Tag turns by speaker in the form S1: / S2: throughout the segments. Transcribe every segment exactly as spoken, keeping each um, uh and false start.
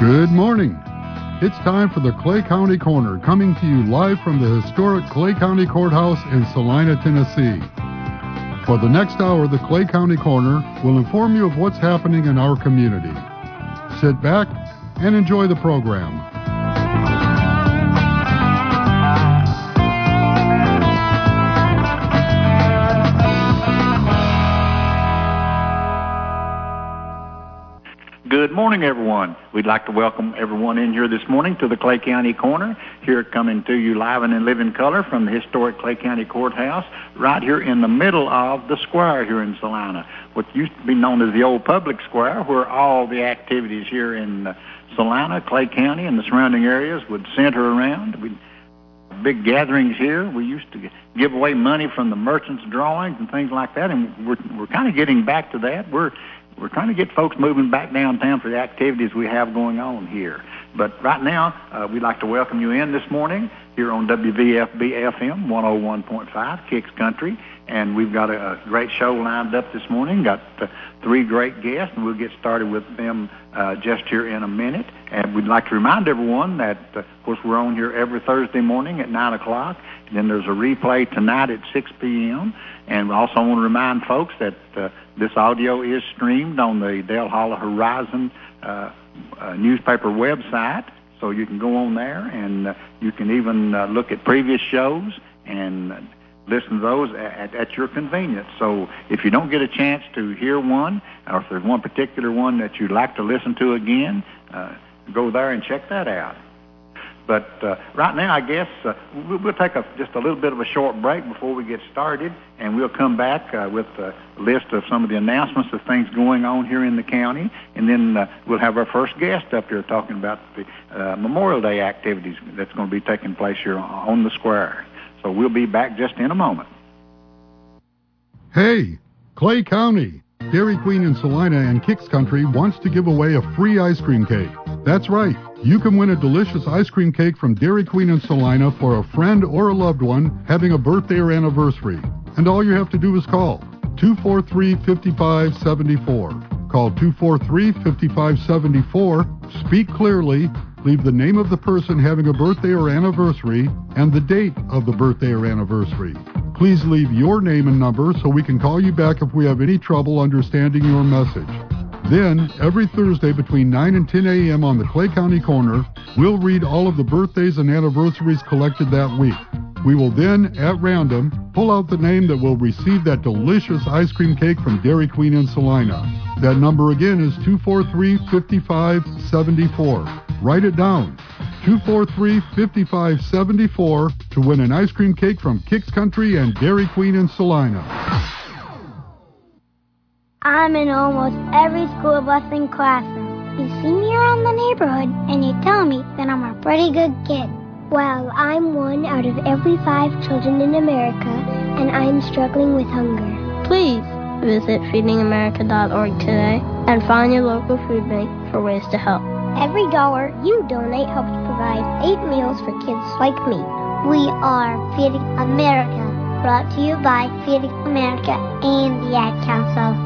S1: Good morning. It's time for the Clay County Corner, coming to you live from the historic Clay County Courthouse in Salina, Tennessee. For the next hour, the Clay County Corner will inform you of what's happening in our community. Sit back and enjoy the program.
S2: Good morning, everyone. We'd like to welcome everyone in here this morning to the Clay County Corner, here coming to you live and in living color from the historic Clay County Courthouse, right here in the middle of the square here in Salina, what used to be known as the old public square, where all the activities here in uh, Salina, Clay County, and the surrounding areas would center around. We'd big gatherings here. We used to give away money from the merchants' drawings and things like that, and we're, we're kind of getting back to that. We're We're trying to get folks moving back downtown for the activities we have going on here. But right now, uh, we'd like to welcome you in this morning here on W V F B F M one oh one point five, Kicks Country. And we've got a, a great show lined up this morning. Got uh, three great guests, and we'll get started with them uh, just here in a minute. And we'd like to remind everyone that, uh, of course, we're on here every Thursday morning at nine o'clock. And then there's a replay tonight at six p.m. And we also want to remind folks that uh, this audio is streamed on the Dale Holler Horizon uh, uh, newspaper website. So you can go on there, and uh, you can even uh, look at previous shows and uh, listen to those at, at your convenience. So if you don't get a chance to hear one, or if there's one particular one that you'd like to listen to again, uh, go there and check that out. But uh, right now, I guess uh, we'll, we'll take a, just a little bit of a short break before we get started, and we'll come back uh, with a list of some of the announcements of things going on here in the county, and then uh, we'll have our first guest up here talking about the uh, Memorial Day activities that's going to be taking place here on the square. So we'll be back just in a moment.
S1: Hey, Clay County. Dairy Queen in Salina and Kicks Country wants to give away a free ice cream cake. That's right. You can win a delicious ice cream cake from Dairy Queen in Salina for a friend or a loved one having a birthday or anniversary. And all you have to do is call two four three, five five seven four. Call two four three, five five seven four. Speak clearly. Leave the name of the person having a birthday or anniversary and the date of the birthday or anniversary. Please leave your name and number so we can call you back if we have any trouble understanding your message. Then, every Thursday between nine and ten a.m. on the Clay County Corner, we'll read all of the birthdays and anniversaries collected that week. We will then, at random, pull out the name that will receive that delicious ice cream cake from Dairy Queen in Salina. That number again is two four three, five five seven four. Write it down. two four three, five five seven four to win an ice cream cake from Kicks Country and Dairy Queen in Salina.
S3: I'm in almost every school bus in classroom. You see me around the neighborhood, and you tell me that I'm a pretty good kid. Well, I'm one out of every five children in America, and I'm struggling with hunger.
S4: Please visit feeding america dot org today and find your local food bank for ways to help.
S3: Every dollar you donate helps provide eight meals for kids like me. We are Feeding America, brought to you by Feeding America and the Ad Council.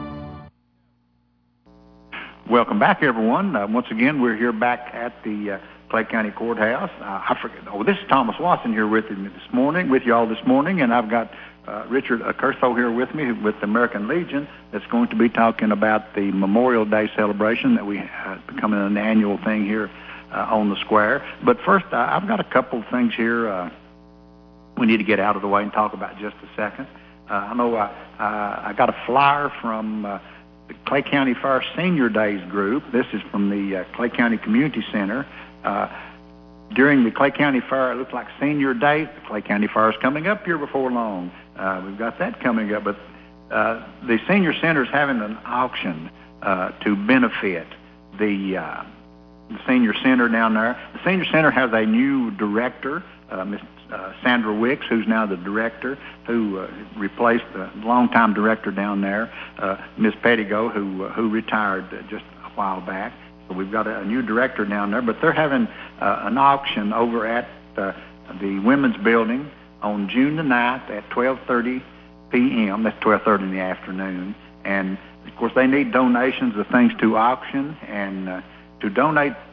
S2: Welcome back, everyone. Uh, once again, we're here back at the uh, Clay County Courthouse. Uh, I forget. Oh, this is Thomas Watson here with you this morning, with you all this morning, and I've got uh, Richard Curtho here with me with the American Legion that's going to be talking about the Memorial Day celebration that we have becoming an annual thing here uh, on the square. But first, uh, I've got a couple of things here uh, we need to get out of the way and talk about just a second. Uh, I know I, uh, I got a flyer from Uh, the Clay County Fair Senior Days group. This is from the uh, Clay County Community Center. Uh, during the Clay County Fair, it looks like Senior Day. The Clay County Fair is coming up here before long. Uh, we've got that coming up. But uh, the Senior Center is having an auction uh, to benefit the, uh, the Senior Center down there. The Senior Center has a new director, uh, Miz Uh, Sandra Wicks, who's now the director, who uh, replaced the longtime director down there, uh, Miz Pettigo, who uh, who retired uh, just a while back. So we've got a, a new director down there, but they're having uh, an auction over at uh, the Women's Building on June the ninth at twelve thirty p.m. That's twelve thirty in the afternoon. And, of course, they need donations of things to auction, and uh, to donate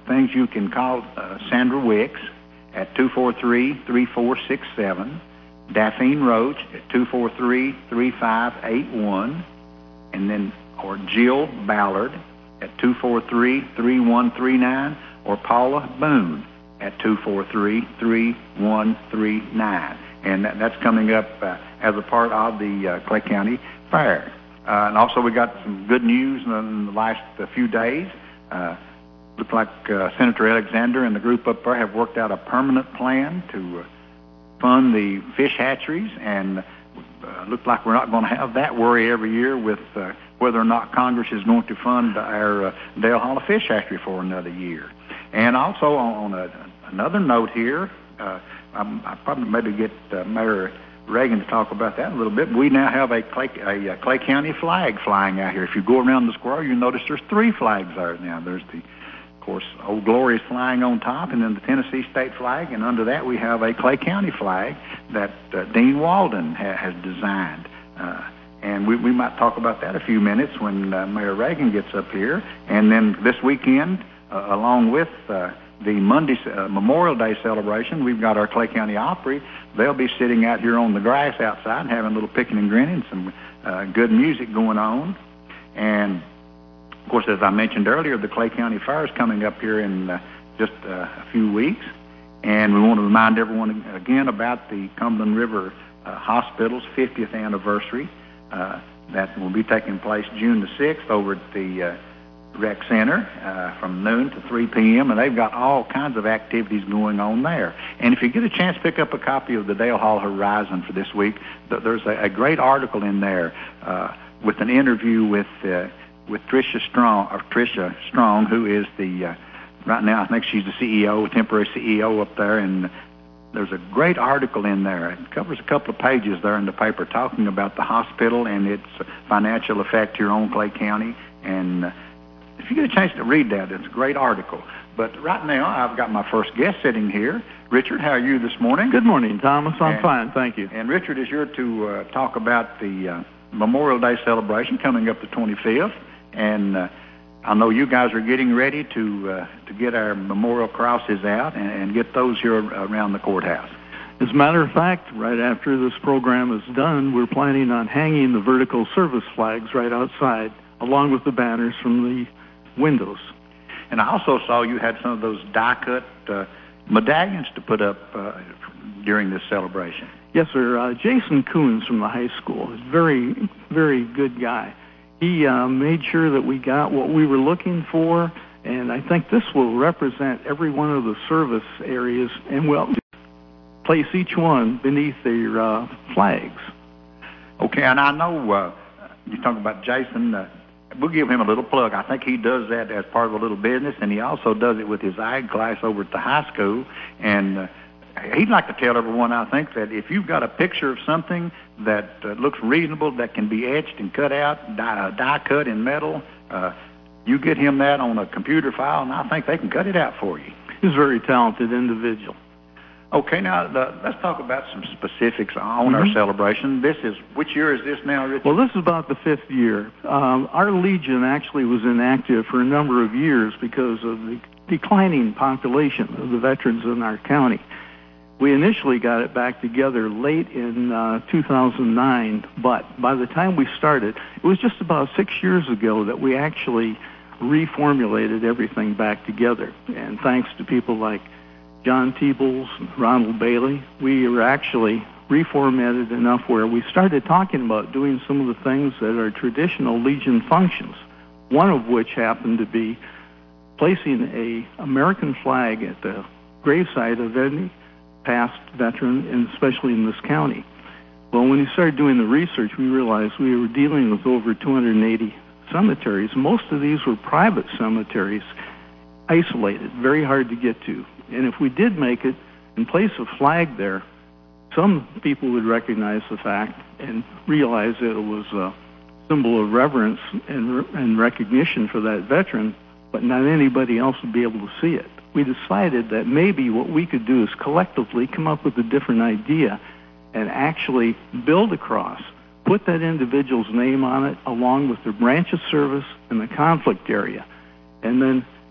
S2: things, you can call uh, Sandra Wicks at two four three, three four six seven, Daphne Roach at two four three, three five eight one, and then or Jill Ballard at two four three, three one three nine, or Paula Boone at two four three, three one three nine. And that, that's coming up uh, as a part of the uh, Clay County Fair. Uh, and also we got some good news in the last uh, few days. Uh, looks like uh, Senator Alexander and the group up there have worked out a permanent plan to uh, fund the fish hatcheries, and uh, looks like we're not going to have that worry every year with uh, whether or not Congress is going to fund our uh, Dale Hollow Fish Hatchery for another year. And also on, on a, another note here, uh, I'm, I probably maybe get uh, Mayor Reagan to talk about that a little bit. We now have a Clay, a, a Clay County flag flying out here. If you go around the square, you notice there's three flags there now. There's the, of course, Old Glory is flying on top, and then the Tennessee state flag, and under that we have a Clay County flag that uh, Dean Walden ha- has designed. Uh, and we, we might talk about that a few minutes when uh, Mayor Reagan gets up here. And then this weekend, uh, along with uh, the Monday uh, Memorial Day celebration, we've got our Clay County Opry. They'll be sitting out here on the grass outside and having a little picking and grinning, some uh, good music going on. And, of course, as I mentioned earlier, the Clay County Fair is coming up here in uh, just uh, a few weeks. And we want to remind everyone again about the Cumberland River uh, Hospital's fiftieth anniversary. Uh, that will be taking place June the sixth over at the uh, Rec Center uh, from noon to three p.m., and they've got all kinds of activities going on there. And if you get a chance, pick up a copy of the Dale Hall Horizon for this week. There's a, a great article in there uh, with an interview with uh, with Tricia Strong, or Tricia Strong, who is the uh, right now I think she's the C E O, temporary C E O up there, and there's a great article in there. It covers a couple of pages there in the paper talking about the hospital and its financial effect here on Clay County. And uh, if you get a chance to read that, it's a great article. But right now, I've got my first guest sitting here. Richard, how are you this morning?
S5: Good morning, Thomas. I'm
S2: and,
S5: fine, thank you.
S2: And Richard is here to uh, talk about the uh, Memorial Day celebration coming up the twenty-fifth. And uh, I know you guys are getting ready to uh, to get our memorial crosses out and, and get those here around the courthouse.
S5: As a matter of fact, right after this program is done, we're planning on hanging the vertical service flags right outside, along with the banners from the windows.
S2: And I also saw you had some of those die-cut uh, medallions to put up uh, during this celebration.
S5: Yes, sir. Uh, Jason Coons from the high school is a very, very good guy. He uh, made sure that we got what we were looking for, and I think this will represent every one of the service areas, and we'll place each one beneath their uh, flags.
S2: Okay, and I know uh, you're talking about Jason. Uh, we'll give him a little plug. I think he does that as part of a little business, and he also does it with his ag class over at the high school. And uh, he'd like to tell everyone, I think, that if you've got a picture of something that uh, looks reasonable, that can be etched and cut out, die, die cut in metal, uh, you get him that on a computer file, and I think they can cut it out for you.
S5: He's a very talented individual.
S2: Okay, now the, let's talk about some specifics on
S5: Mm-hmm.
S2: our celebration. This is, which year is this now, Richard?
S5: Well, this is about the fifth year. Um, our Legion actually was inactive for a number of years because of the declining population of the veterans in our county. We initially got it back together late in uh, two thousand nine, but by the time we started, it was just about six years ago that we actually reformulated everything back together. And thanks to people like John Teebles and Ronald Bailey, we were actually reformatted enough where we started talking about doing some of the things that are traditional Legion functions, one of which happened to be placing a American flag at the gravesite of any past veteran, and especially in this county. Well, when we started doing the research, we realized we were dealing with over two hundred eighty cemeteries. Most of these were private cemeteries, isolated, very hard to get to. And if we did make it and place a flag there, some people would recognize the fact and realize that it was a symbol of reverence and, and recognition for that veteran, but not anybody else would be able to see it. We decided that maybe what we could do is collectively come up with a different idea and actually build a cross, put that individual's name on it along with their branch of service and the conflict area. And then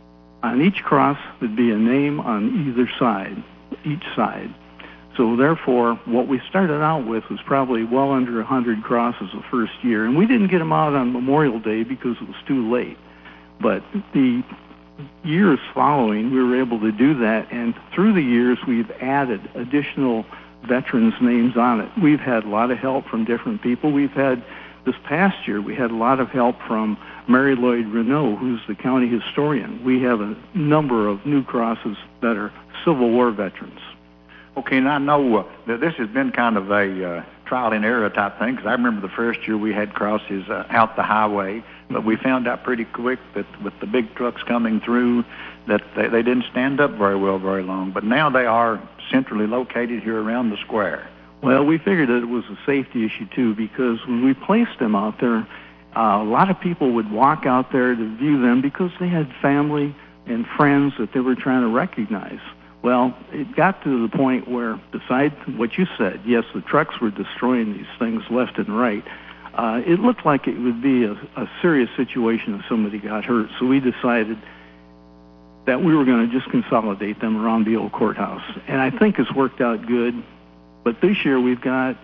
S5: On each cross would be a name on either side, each side. So therefore, what we started out with was probably well under one hundred crosses the first year. And we didn't get them out on Memorial Day because it was too late. But the years following, we were able to do that. And through the years, we've added additional veterans' names on it. We've had a lot of help from different people. We've had, this past year, we had a lot of help from Mary Lloyd Renault, who's the county historian. We have a number of new crosses that are Civil War veterans.
S2: Okay, and I know uh, that this has been kind of a uh, trial and error type thing, because I remember the first year we had crosses uh, out the highway, but we found out pretty quick that with the big trucks coming through that they, they didn't stand up very well very long. But now they are centrally located here around the square.
S5: Well, we figured that it was a safety issue, too, because when we placed them out there, uh, a lot of people would walk out there to view them because they had family and friends that they were trying to recognize. Well, it got to the point where, besides what you said, yes, the trucks were destroying these things left and right. Uh, it looked like it would be a, a serious situation if somebody got hurt. So we decided that we were going to just consolidate them around the old courthouse. And I think it's worked out good. But this year we've got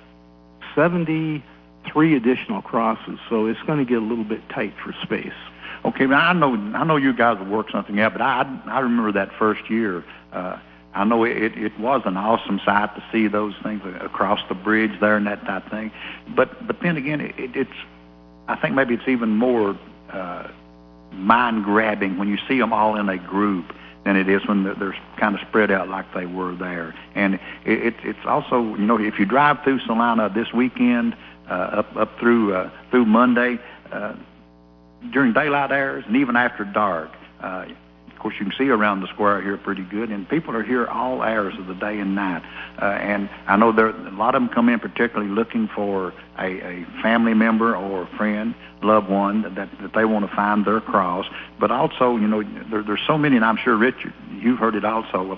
S5: seventy-three additional crosses, so it's going to get a little bit tight for space.
S2: Okay, but I know I know you guys will work something out, but I I remember that first year. Uh, I know it, it was an awesome sight to see those things across the bridge there and that type of thing. But but then again, it, it's I think maybe it's even more uh, mind grabbing when you see them all in a group than it is when they're kind of spread out like they were there. And it, it, it's also, you know, if you drive through Salina this weekend uh, up up through uh, through Monday uh, during daylight hours and even after dark. Uh, Of course, you can see around the square here pretty good, and people are here all hours of the day and night. Uh, and I know there a lot of them come in particularly looking for a, a family member or a friend, loved one that, that they want to find their cross. But also, you know, there, there's so many, and I'm sure Richard, you've heard it also.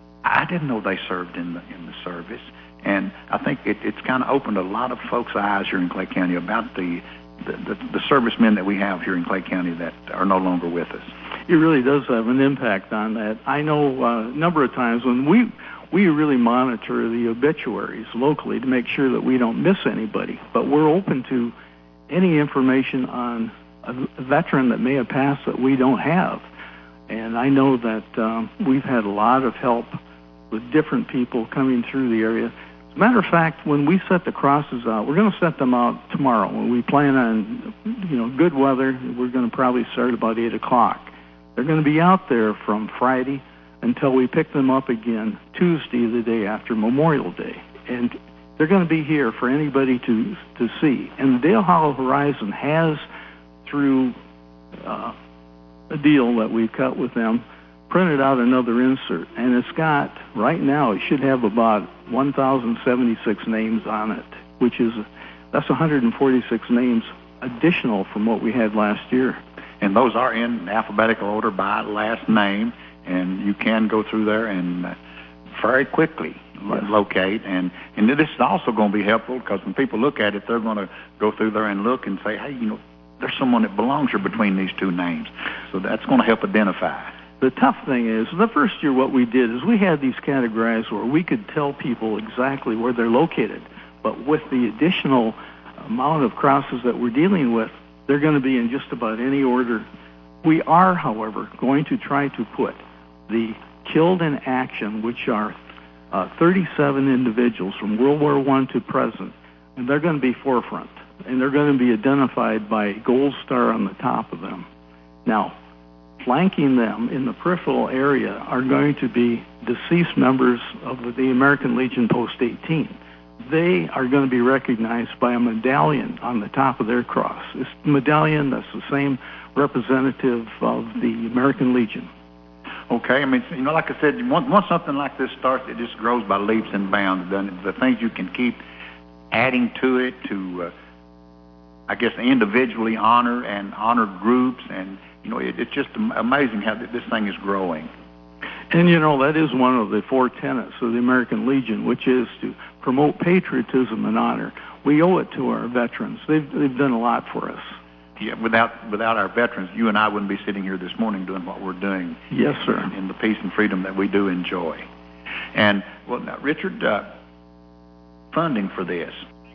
S2: I didn't know they served in the in the service, and I think it, it's kind of opened a lot of folks' eyes here in Clay County about the the, the the servicemen that we have here in Clay County that are no longer with us.
S5: It really does have an impact on that. I know uh, a number of times when we we really monitor the obituaries locally to make sure that we don't miss anybody, but we're open to any information on a veteran that may have passed that we don't have. And I know that um, we've had a lot of help with different people coming through the area. As a matter of fact, when we set the crosses out, we're going to set them out tomorrow. When we plan on, you know, good weather, we're going to probably start about eight o'clock. They're going to be out there from Friday until we pick them up again Tuesday, the day after Memorial Day. And they're going to be here for anybody to to see. And the Dale Hollow Horizon has, through uh, a deal that we've cut with them, printed out another insert. And it's got, right now, it should have about one thousand seventy-six names on it, which is, that's one hundred forty-six names additional from what we had last year.
S2: And those are in alphabetical order by last name, and you can go through there and uh, very quickly yes. locate. And, and this is also going to be helpful because when people look at it, they're going to go through there and look and say, hey, you know, there's someone that belongs here between these two names. So that's going to help identify.
S5: The tough thing is, the first year what we did is we had these categorized where we could tell people exactly where they're located. But with the additional amount of crosses that we're dealing with, they're going to be in just about any order. We are, however, going to try to put the killed in action, which are uh, thirty-seven individuals from World War One to present, and they're going to be forefront, and they're going to be identified by a gold star on the top of them. Now, flanking them in the peripheral area are going to be deceased members of the American Legion Post eighteen. They are going to be recognized by a medallion on the top of their cross. It's a medallion that's the same representative of the American Legion.
S2: Okay, I mean, you know, like I said, once, once something like this starts, it just grows by leaps and bounds. The, the things you can keep adding to it to, uh, I guess, individually honor and honor groups, and, you know, it, it's just amazing how this thing is growing.
S5: And, you know, that is one of the four tenets of the American Legion, which is to promote patriotism and honor. We owe it to our veterans. They've, they've done a lot for us.
S2: yeah, without without our veterans, you and I wouldn't be sitting here this morning doing what we're doing.
S5: Yes, sir.
S2: In, in the peace and freedom that we do enjoy. And, well, now, Richard, uh, funding for this.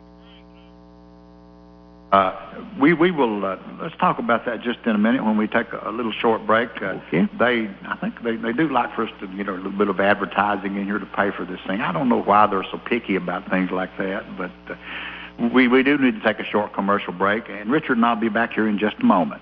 S2: Uh, we we will uh, let's talk about that just in a minute when we take a, a little short break. Uh,
S5: okay.
S2: They, I think they, they do like for us to get a little bit of advertising in here to pay for this thing. I don't know why they're so picky about things like that, but uh, we we do need to take a short commercial break. And Richard and I'll be back here in just a moment.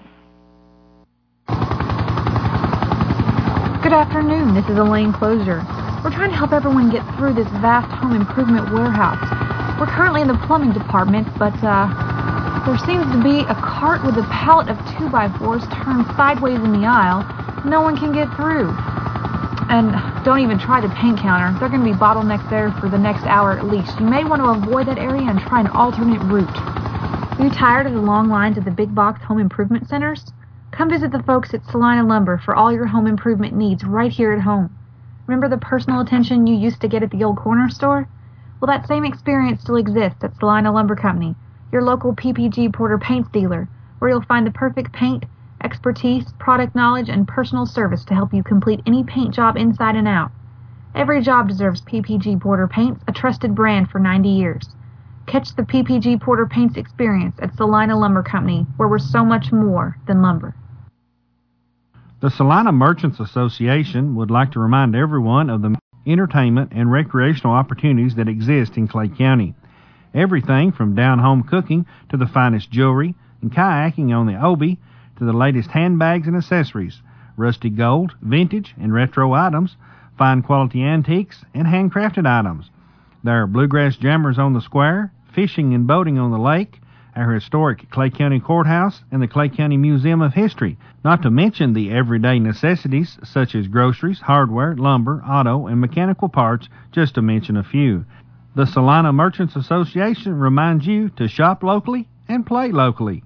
S6: Good afternoon. This is Elaine Closier. We're trying to help everyone get through this vast home improvement warehouse. We're currently in the plumbing department, but uh, there seems to be a cart with a pallet of two by fours turned sideways in the aisle. No one can get through. And don't even try the paint counter. They're going to be bottlenecked there for the next hour at least. You may want to avoid that area and try an alternate route. Are you tired of the long lines at the big box home improvement centers? Come visit the folks at Salina Lumber for all your home improvement needs right here at home. Remember the personal attention you used to get at the old corner store? Well, that same experience still exists at Salina Lumber Company, your local P P G Porter paints dealer, where you'll find the perfect paint, expertise, product knowledge, and personal service to help you complete any paint job inside and out. Every job deserves P P G Porter Paints, a trusted brand for ninety years. Catch the P P G Porter Paints experience at Salina Lumber Company, where we're so much more than lumber.
S7: The Salina Merchants Association would like to remind everyone of the entertainment and recreational opportunities that exist in Clay County. Everything from down-home cooking to the finest jewelry and kayaking on the Obi to the latest handbags and accessories, rusty gold, vintage, and retro items, fine quality antiques, and handcrafted items. There are bluegrass jammers on the square, fishing and boating on the lake, our historic Clay County Courthouse, and the Clay County Museum of History, not to mention the everyday necessities such as groceries, hardware, lumber, auto, and mechanical parts, just to mention a few. The Salina Merchants Association reminds you to shop locally and play locally.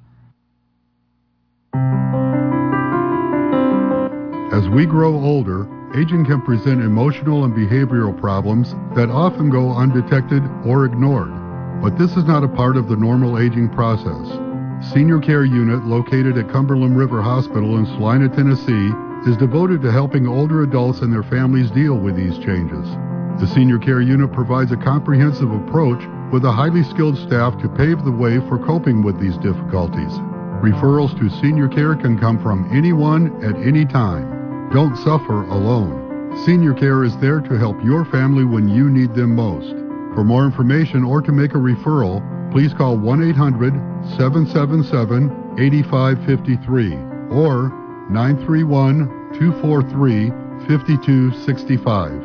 S1: As we grow older, aging can present emotional and behavioral problems that often go undetected or ignored. But this is not a part of the normal aging process. Senior Care Unit, located at Cumberland River Hospital in Salina, Tennessee, is devoted to helping older adults and their families deal with these changes. The Senior Care Unit provides a comprehensive approach with a highly skilled staff to pave the way for coping with these difficulties. Referrals to Senior Care can come from anyone at any time. Don't suffer alone. Senior Care is there to help your family when you need them most. For more information or to make a referral, please call one eight hundred, seven seven seven, eight five five three or nine three one, two four three, five two six five.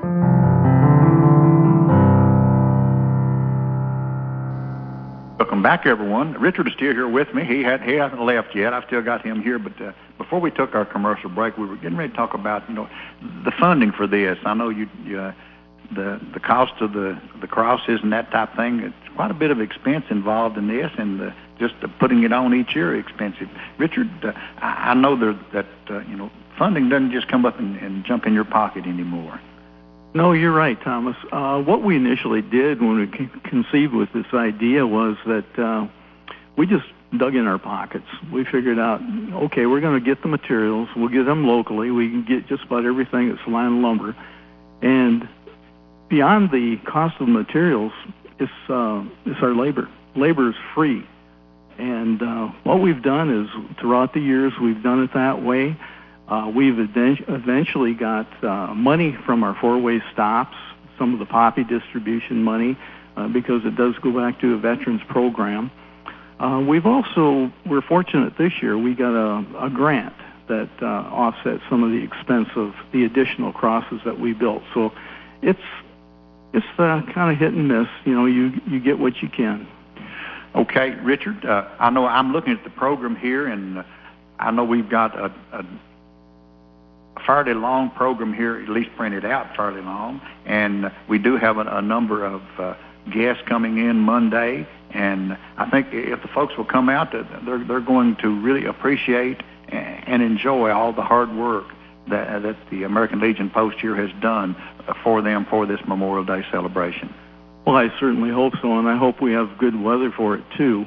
S2: Welcome back, everyone. Richard is still here with me. He had he hasn't left yet. I've still got him here. But uh, before we took our commercial break, we were getting ready to talk about you know the funding for this. I know you. you uh, The the cost of the, the crosses and that type of thing, it's quite a bit of expense involved in this, and the, just the putting it on each year is expensive. Richard, uh, I, I know there, that uh, you know funding doesn't just come up and, and jump in your pocket anymore.
S5: No, you're right, Thomas. Uh, what we initially did when we con- conceived with this idea was that uh, we just dug in our pockets. We figured out, okay, we're going to get the materials. We'll get them locally. We can get just about everything at Salina Lumber, and beyond the cost of the materials, it's, uh, it's our labor. Labor is free. And uh, what we've done is, throughout the years, we've done it that way. Uh, we've ed- eventually got uh, money from our four-way stops, some of the poppy distribution money, uh, because it does go back to a veterans program. Uh, we've also, we're fortunate this year, we got a, a grant that uh, offsets some of the expense of the additional crosses that we built. So it's It's uh, kind of hit and miss. You know, you you get what you can.
S2: Okay, Richard, uh, I know I'm looking at the program here, and uh, I know we've got a, a fairly long program here, at least printed out fairly long, and we do have a, a number of uh, guests coming in Monday, and I think if the folks will come out, they're, they're going to really appreciate and enjoy all the hard work that, that the American Legion Post here has done for them for this Memorial Day celebration.
S5: Well, I certainly hope so, and I hope we have good weather for it, too.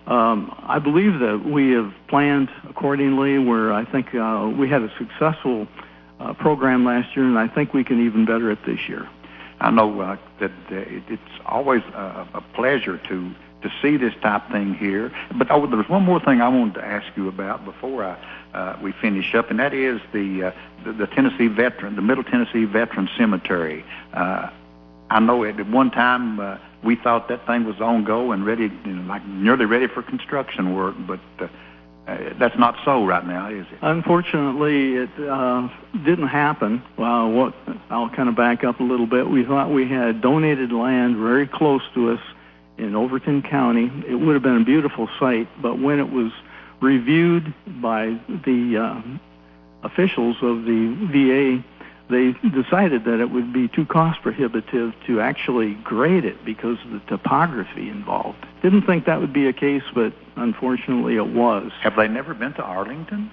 S5: Um, I believe that we have planned accordingly, where I think uh, we had a successful uh, program last year, and I think we can even better it this year.
S2: I know uh, that uh, it's always uh, a pleasure to to see this type thing here. But oh, there was one more thing I wanted to ask you about before I, uh, we finish up, and that is the, uh, the the Tennessee Veteran, the Middle Tennessee Veteran Cemetery. Uh, I know at one time uh, we thought that thing was on go and ready, you know, like nearly ready for construction work, but uh, uh, that's not so right now, is it?
S5: Unfortunately, it uh, didn't happen. Well, what I'll kind of back up a little bit. We thought we had donated land very close to us in Overton County. It would have been a beautiful site, but when it was reviewed by the uh, officials of the V A, they decided that it would be too cost prohibitive to actually grade it because of the topography involved. Didn't think that would be a case, but unfortunately it was.
S2: Have they never been to Arlington?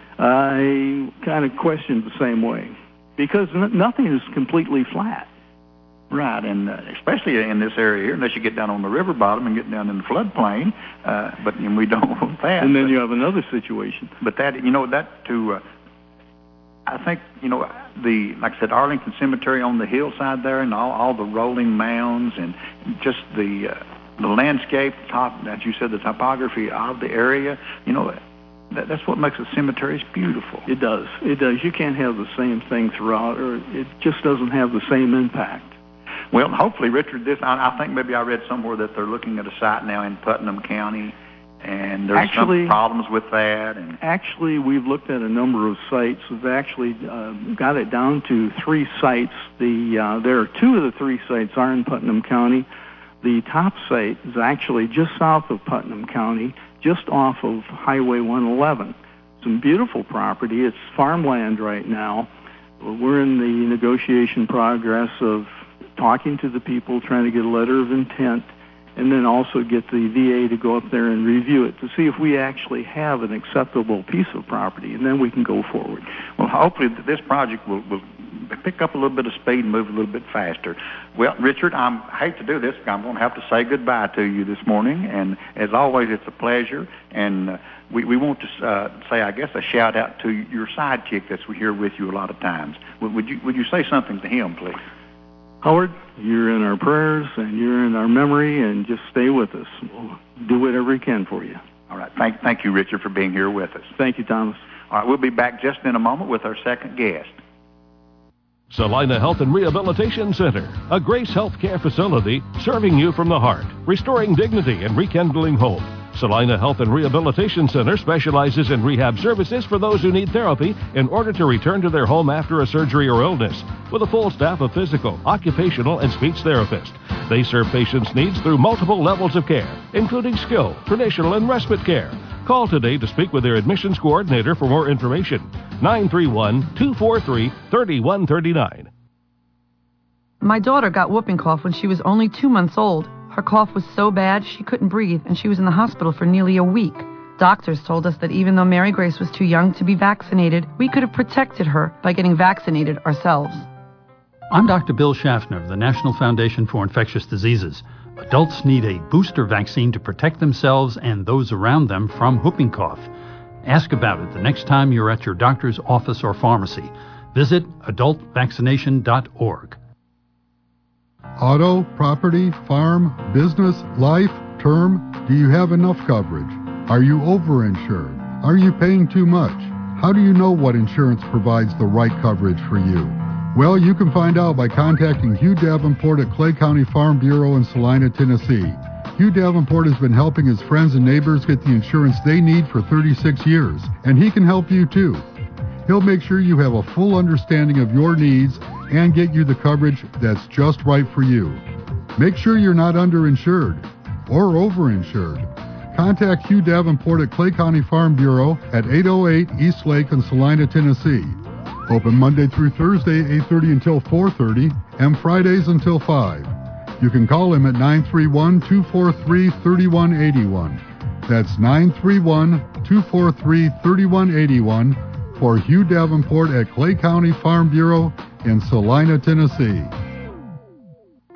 S5: I kind of questioned the same way, because n- nothing is completely flat.
S2: Right, and uh, especially in this area here, unless you get down on the river bottom and get down in the floodplain, uh, but and we don't want that.
S5: And then
S2: but,
S5: you have another situation.
S2: But that, you know, that to, uh, I think, you know, the, like I said, Arlington Cemetery on the hillside there, and all, all the rolling mounds, and just the uh, the landscape, top, as you said, the topography of the area, you know, that, that's what makes the cemeteries beautiful.
S5: It does. It does. You can't have the same thing throughout, or it just doesn't have the same impact.
S2: Well, hopefully, Richard, this, I, I think maybe I read somewhere that they're looking at a site now in Putnam County, and there's
S5: actually,
S2: some problems with that. And
S5: actually, we've looked at a number of sites. We've actually uh, got it down to three sites. The uh, there are two of the three sites are in Putnam County. The top site is actually just south of Putnam County, just off of Highway one eleven. Some beautiful property. It's farmland right now. We're in the negotiation progress of talking to the people, trying to get a letter of intent, and then also get the V A to go up there and review it to see if we actually have an acceptable piece of property, and then we can go forward.
S2: Well, hopefully this project will, will pick up a little bit of speed and move a little bit faster. Well, Richard, I'm, I hate to do this, but I'm going to have to say goodbye to you this morning, and as always, it's a pleasure, and uh, we, we want to uh, say, I guess, a shout-out to your sidekick that's here with you a lot of times. Would, would you would you say something to him, please?
S5: Howard, you're in our prayers and you're in our memory, and just stay with us. We'll do whatever we can for you.
S2: All right. Thank, thank you, Richard, for being here with us.
S5: Thank you, Thomas.
S2: All right. We'll be back just in a moment with our second guest.
S8: Salina Health and Rehabilitation Center, a Grace Health Care facility serving you from the heart, restoring dignity and rekindling hope. Salina Health and Rehabilitation Center specializes in rehab services for those who need therapy in order to return to their home after a surgery or illness, with a full staff of physical, occupational, and speech therapists. They serve patients' needs through multiple levels of care, including skill, traditional, and respite care. Call today to speak with their admissions coordinator for more information. nine three one, two four three, three one three nine.
S9: My daughter got whooping cough when she was only two months old. Her cough was so bad she couldn't breathe, and she was in the hospital for nearly a week. Doctors told us that even though Mary Grace was too young to be vaccinated, we could have protected her by getting vaccinated ourselves.
S10: I'm Doctor Bill Schaffner of the National Foundation for Infectious Diseases. Adults need a booster vaccine to protect themselves and those around them from whooping cough. Ask about it the next time you're at your doctor's office or pharmacy. Visit adult vaccination dot org.
S1: Auto, property, farm, business, life, term, do you have enough coverage? Are you overinsured? Are you paying too much? How do you know what insurance provides the right coverage for you? Well, you can find out by contacting Hugh Davenport at Clay County Farm Bureau in Salina, Tennessee. Hugh Davenport has been helping his friends and neighbors get the insurance they need for thirty-six years, and he can help you too. He'll make sure you have a full understanding of your needs and get you the coverage that's just right for you. Make sure you're not underinsured or overinsured. Contact Hugh Davenport at Clay County Farm Bureau at eight oh eight East Lake in Salina, Tennessee. Open Monday through Thursday, eight thirty until four thirty, and Fridays until five. You can call him at nine three one, two four three, three one eight one. That's nine three one, two four three, three one eight one for Hugh Davenport at Clay County Farm Bureau in Salina, Tennessee.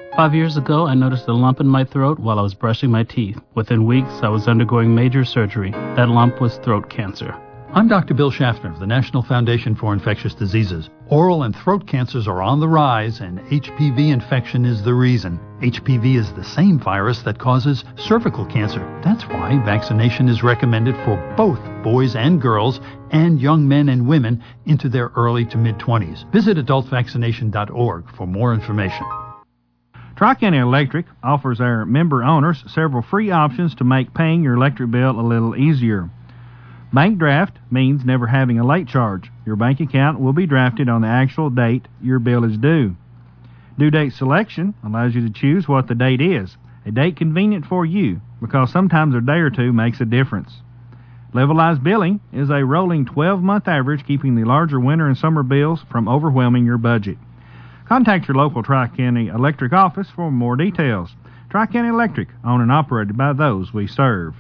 S11: Five years ago, I noticed a lump in my throat while I was brushing my teeth. Within weeks, I was undergoing major surgery. That lump was throat cancer.
S10: I'm Doctor Bill Schaffner of the National Foundation for Infectious Diseases. Oral and throat cancers are on the rise, and H P V infection is the reason. H P V is the same virus that causes cervical cancer. That's why vaccination is recommended for both boys and girls and young men and women into their early to mid-twenties. Visit adult vaccination dot org for more information.
S7: Tri-County Electric offers our member owners several free options to make paying your electric bill a little easier. Bank draft means never having a late charge. Your bank account will be drafted on the actual date your bill is due. Due date selection allows you to choose what the date is, a date convenient for you, because sometimes a day or two makes a difference. Levelized billing is a rolling twelve-month average, keeping the larger winter and summer bills from overwhelming your budget. Contact your local Tri-County Electric office for more details. Tri-County Electric, owned and operated by those we serve.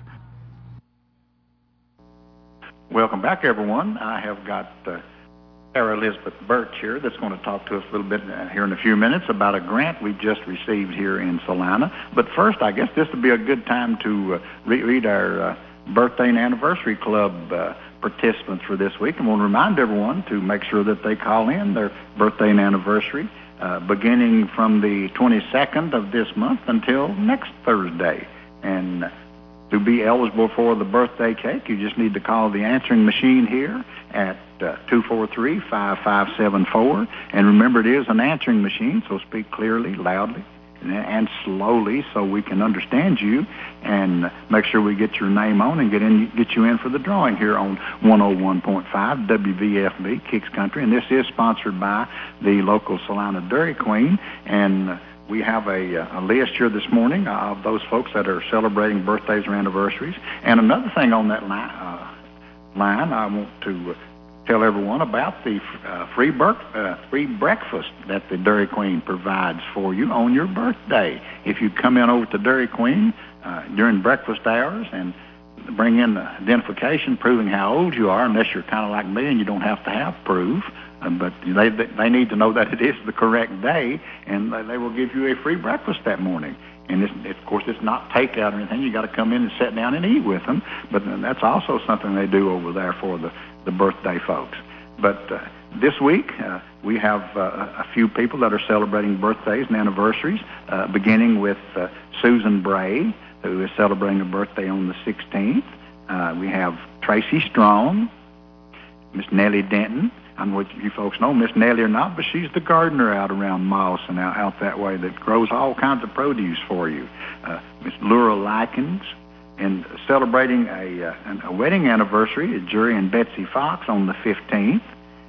S2: Welcome back, everyone. I have got uh, Sarah Elizabeth Birch here that's going to talk to us a little bit uh, here in a few minutes about a grant we just received here in Salina. But first, I guess this would be a good time to uh, re- read our uh, birthday and anniversary club uh, participants for this week. And we'll remind everyone to make sure that they call in their birthday and anniversary uh, beginning from the twenty-second of this month until next Thursday. And uh, to be eligible for the birthday cake, you just need to call the answering machine here at uh, two four three, five five seven four. And remember, it is an answering machine, so speak clearly, loudly, and, and slowly so we can understand you, and make sure we get your name on and get in, get you in for the drawing here on one oh one point five W V F B, Kicks Country. And this is sponsored by the local Salina Dairy Queen. And uh, we have a, a list here this morning of those folks that are celebrating birthdays or anniversaries. And another thing on that line, uh, line I want to uh, tell everyone about the uh, free, ber- uh, free breakfast that the Dairy Queen provides for you on your birthday. If you come in over to Dairy Queen uh, during breakfast hours and bring in the identification proving how old you are, unless you're kind of like me and you don't have to have proof, Uh, but they they need to know that it is the correct day, and they, they will give you a free breakfast that morning. And it's, it, of course, it's not takeout or anything. You got to come in and sit down and eat with them. But that's also something they do over there for the, the birthday folks. But uh, this week uh, we have uh, a few people that are celebrating birthdays and anniversaries, uh, beginning with uh, Susan Bray, who is celebrating a birthday on the sixteenth. Uh, we have Tracy Strong, Miss Nellie Denton. I don't know what you folks know Miss Nellie or not, but she's the gardener out around Moss and out, out that way that grows all kinds of produce for you. Uh, Miss Laura Likens, and celebrating a, uh, a wedding anniversary is Jerry and Betsy Fox on the fifteenth.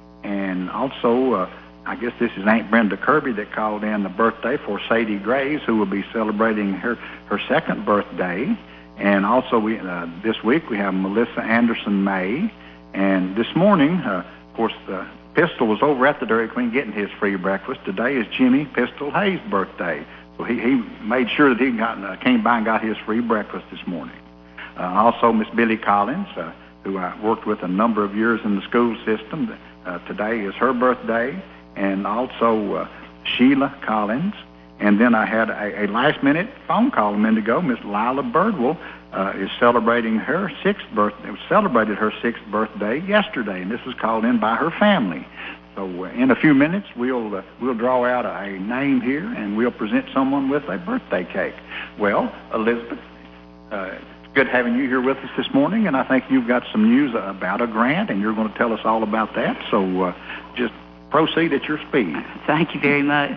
S2: And also, uh, I guess this is Aunt Brenda Kirby that called in the birthday for Sadie Graves, who will be celebrating her, her second birthday. And also, we uh, this week we have Melissa Anderson May. And this morning, uh, of course, the Pistol was over at the Dairy Queen getting his free breakfast. Today is Jimmy Pistol Hayes' birthday, so he, he made sure that he got uh, came by and got his free breakfast this morning. Uh, also, Miss Billy Collins, uh, who I worked with a number of years in the school system. Uh, today is her birthday, and also uh, Sheila Collins. And then I had a, a last-minute phone call a minute ago. Miss Lila Birdwell uh, is celebrating her sixth birthday. Celebrated her sixth birthday yesterday, and this was called in by her family. So uh, in a few minutes, we'll uh, we'll draw out a, a name here, and we'll present someone with a birthday cake. Well, Elizabeth, uh, it's good having you here with us this morning, and I think you've got some news about a grant, and you're going to tell us all about that. So uh, just proceed at your speed.
S12: Thank you very much.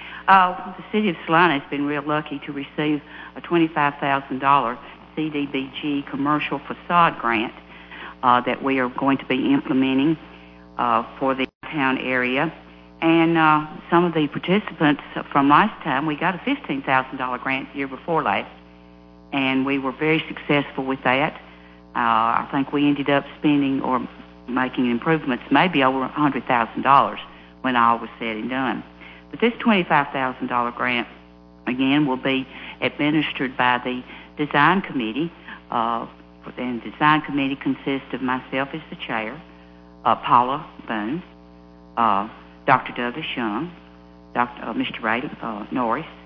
S12: Uh, the city of Salina has been real lucky to receive a twenty-five thousand dollars C D B G commercial facade grant uh, that we are going to be implementing uh, for the town area. And uh, some of the participants from last time, we got a fifteen thousand dollars grant the year before last, and we were very successful with that. Uh, I think we ended up spending or making improvements maybe over one hundred thousand dollars when all was said and done. But this twenty-five thousand dollars grant, again, will be administered by the design committee. Uh, and the design committee consists of myself as the chair, uh, Paula Boone, uh, Doctor Douglas Young, Doctor Uh, Mister Ray uh, Norris,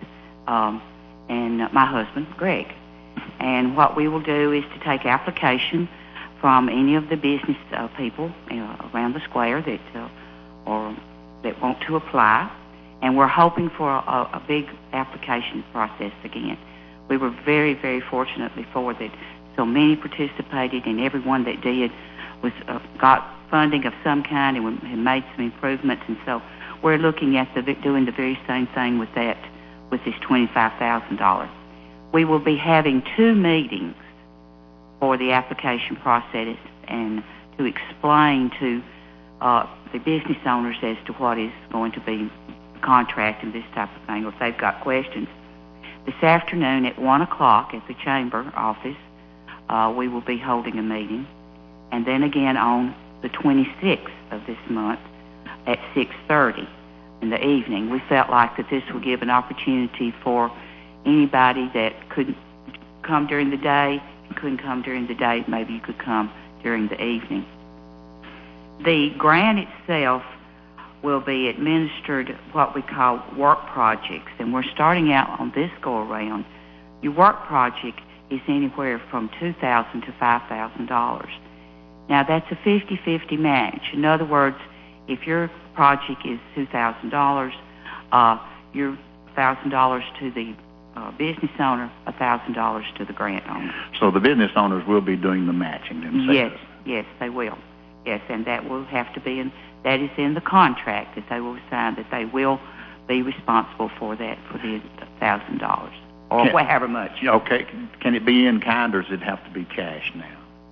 S12: um, and uh, my husband, Greg. And what we will do is to take application from any of the business uh, people uh, around the square that uh, or that want to apply, and we're hoping for a, a big application process again. We were very, very fortunate before that so many participated, and everyone that did was uh, got funding of some kind and we had made some improvements, and so we're looking at the, doing the very same thing with that, with this twenty-five thousand dollars. We will be having two meetings for the application process and to explain to uh, the business owners as to what is going to be the contract and this type of thing, or if they've got questions. This afternoon at one o'clock at the chamber office, uh, we will be holding a meeting, and then again on the twenty-sixth of this month at six thirty in the evening. We felt like that this would give an opportunity for anybody that couldn't come during the day, couldn't come during the day, maybe you could come during the evening. The grant itself will be administered what we call work projects, and we're starting out on this go-around. Your work project is anywhere from two thousand dollars to five thousand dollars. Now, that's a fifty-fifty match. In other words, if your project is two thousand dollars, uh, your one thousand dollars to the uh, business owner, one thousand dollars to the grant owner.
S2: So the business owners will be doing the matching themselves?
S12: Yes, yes, they will. Yes, and that will have to be in, that is in the contract that they will sign, that they will be responsible for that, for the one thousand dollars, or
S2: can,
S12: however much.
S2: Okay, can it be in kind, or does it have to be cash now?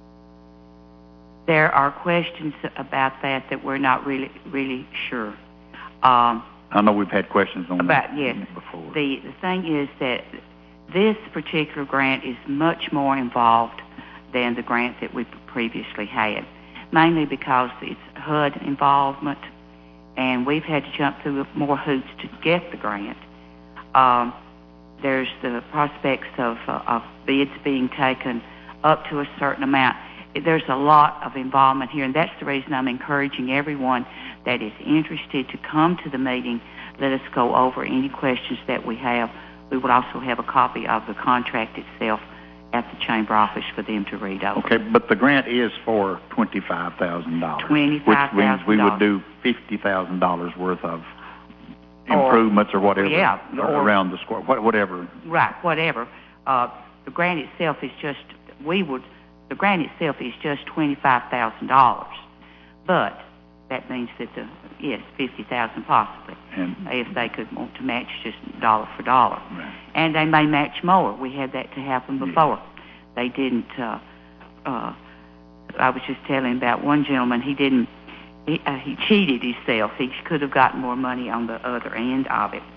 S12: There are questions about that that we're not really really sure. Um,
S2: I know we've had questions on
S12: about,
S2: that
S12: yes.
S2: before.
S12: The, the thing is that this particular grant is much more involved than the grant that we previously had, mainly because it's H U D involvement, and we've had to jump through more hoops to get the grant. Um, there's the prospects of, uh, of bids being taken up to a certain amount. There's a lot of involvement here, and that's the reason I'm encouraging everyone that is interested to come to the meeting. Let us go over any questions that we have. We will also have a copy of the contract itself at the chamber office for them to read over.
S2: Okay, but the grant is for twenty-five thousand dollars.
S12: twenty-five thousand dollars.
S2: Which means we would do fifty thousand dollars worth of improvements or, or whatever
S12: yeah, or,
S2: around the square, whatever.
S12: Right, whatever. Uh, the grant itself is just, we would, the grant itself is just twenty-five thousand dollars. But that means that the, yes, fifty thousand dollars possibly, and if they could want to match just dollar for dollar.
S2: Right.
S12: And they may match more. We had that to happen before. Yeah. They didn't, uh, uh, I was just telling about one gentleman, he didn't, he, uh, he cheated himself. He could have gotten more money on the other end of it.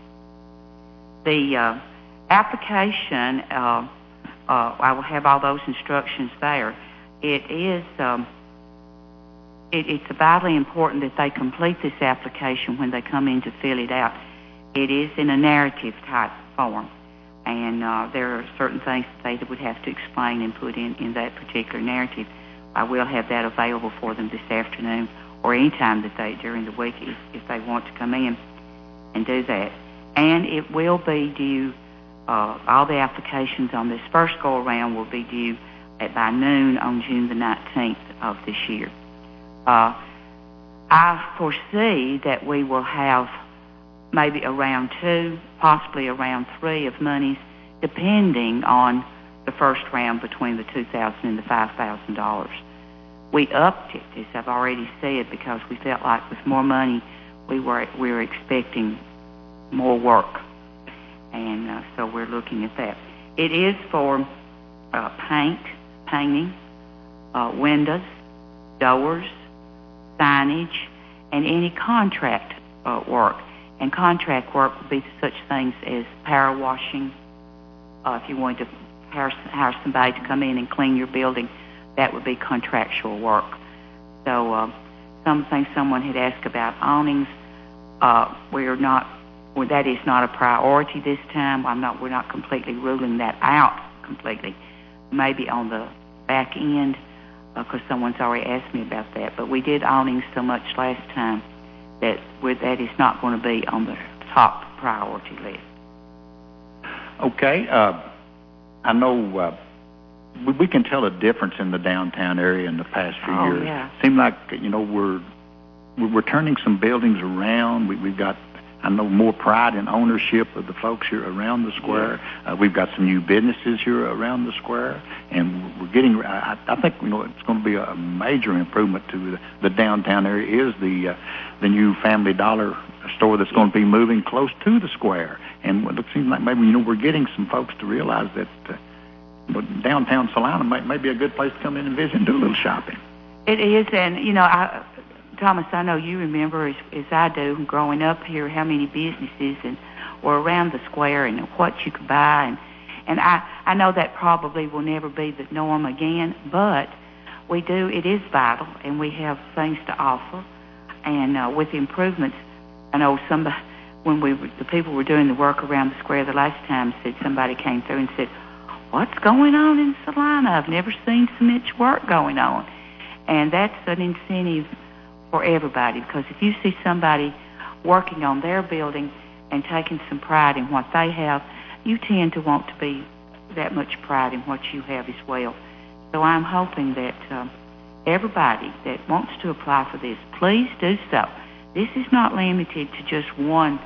S12: The uh, application, uh, uh, I will have all those instructions there. It is, um, it, it's vitally important that they complete this application when they come in to fill it out. It is in a narrative type form, and uh, there are certain things that they would have to explain and put in, in that particular narrative. I will have that available for them this afternoon or any time that they, during the week, if, if they want to come in and do that. And it will be due, uh, all the applications on this first go-around will be due at by noon on June the nineteenth of this year. Uh, I foresee that we will have maybe around two, possibly around three of monies, depending on the first round between the two thousand dollars and the five thousand dollars. We upped it, as I've already said, because we felt like with more money, we were we were expecting more work, and uh, so we're looking at that. It is for uh, paint, painting, uh, windows, doors, signage, and any contract uh, work. And contract work would be such things as power washing. Uh, if you wanted to hire, hire somebody to come in and clean your building, that would be contractual work. So uh, something someone had asked about awnings. Uh, we're not, well, that is not a priority this time. I'm not. We're not completely ruling that out completely. Maybe on the back end, because uh, someone's already asked me about that. But we did awnings so much last time that we're, that is not going to be on the top priority list.
S2: Okay. Uh, I know uh, we, we can tell a difference in the downtown area in the past few
S12: Oh,
S2: years.
S12: yeah.
S2: Seems like, you know, we're we're turning some buildings around. We, we've got, I know, more pride and ownership of the folks here around the square. Uh, we've got some new businesses here around the square, and we're getting. I, I think you know it's going to be a major improvement to the, the downtown area. Is the uh, the new Family Dollar store that's going to be moving close to the square, and it seems like maybe you know we're getting some folks to realize that uh, you know, downtown Salina may, may be a good place to come in and visit and do a little shopping.
S12: It is, and you know, I, Thomas, I know you remember as, as I do, growing up here, how many businesses and were around the square and what you could buy, and and I I know that probably will never be the norm again, but we do. It is vital, and we have things to offer, and uh, with improvements, I know somebody when we the people were doing the work around the square the last time said somebody came through and said, "What's going on in Salina? I've never seen so much work going on," and that's an incentive for everybody, because if you see somebody working on their building and taking some pride in what they have, you tend to want to be that much pride in what you have as well. So I'm hoping that um, everybody that wants to apply for this, please do so. This is not limited to just one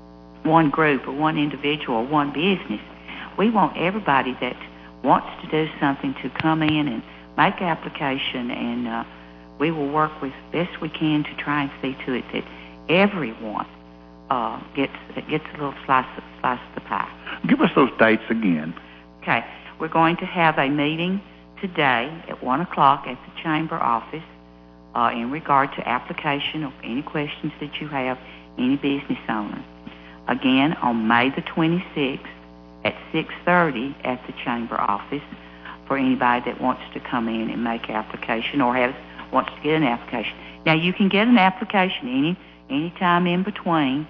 S12: one group or one individual or one business. We want everybody that wants to do something to come in and make application, and uh, we will work with best we can to try and see to it that everyone uh, gets gets a little slice of, slice of the pie.
S2: Give us those dates again.
S12: Okay, we're going to have a meeting today at one o'clock at the chamber office uh, in regard to application or any questions that you have, any business owner. Again, on May the twenty-sixth at six thirty at the chamber office for anybody that wants to come in and make application or has wants to get an application. Now, you can get an application any any time in between,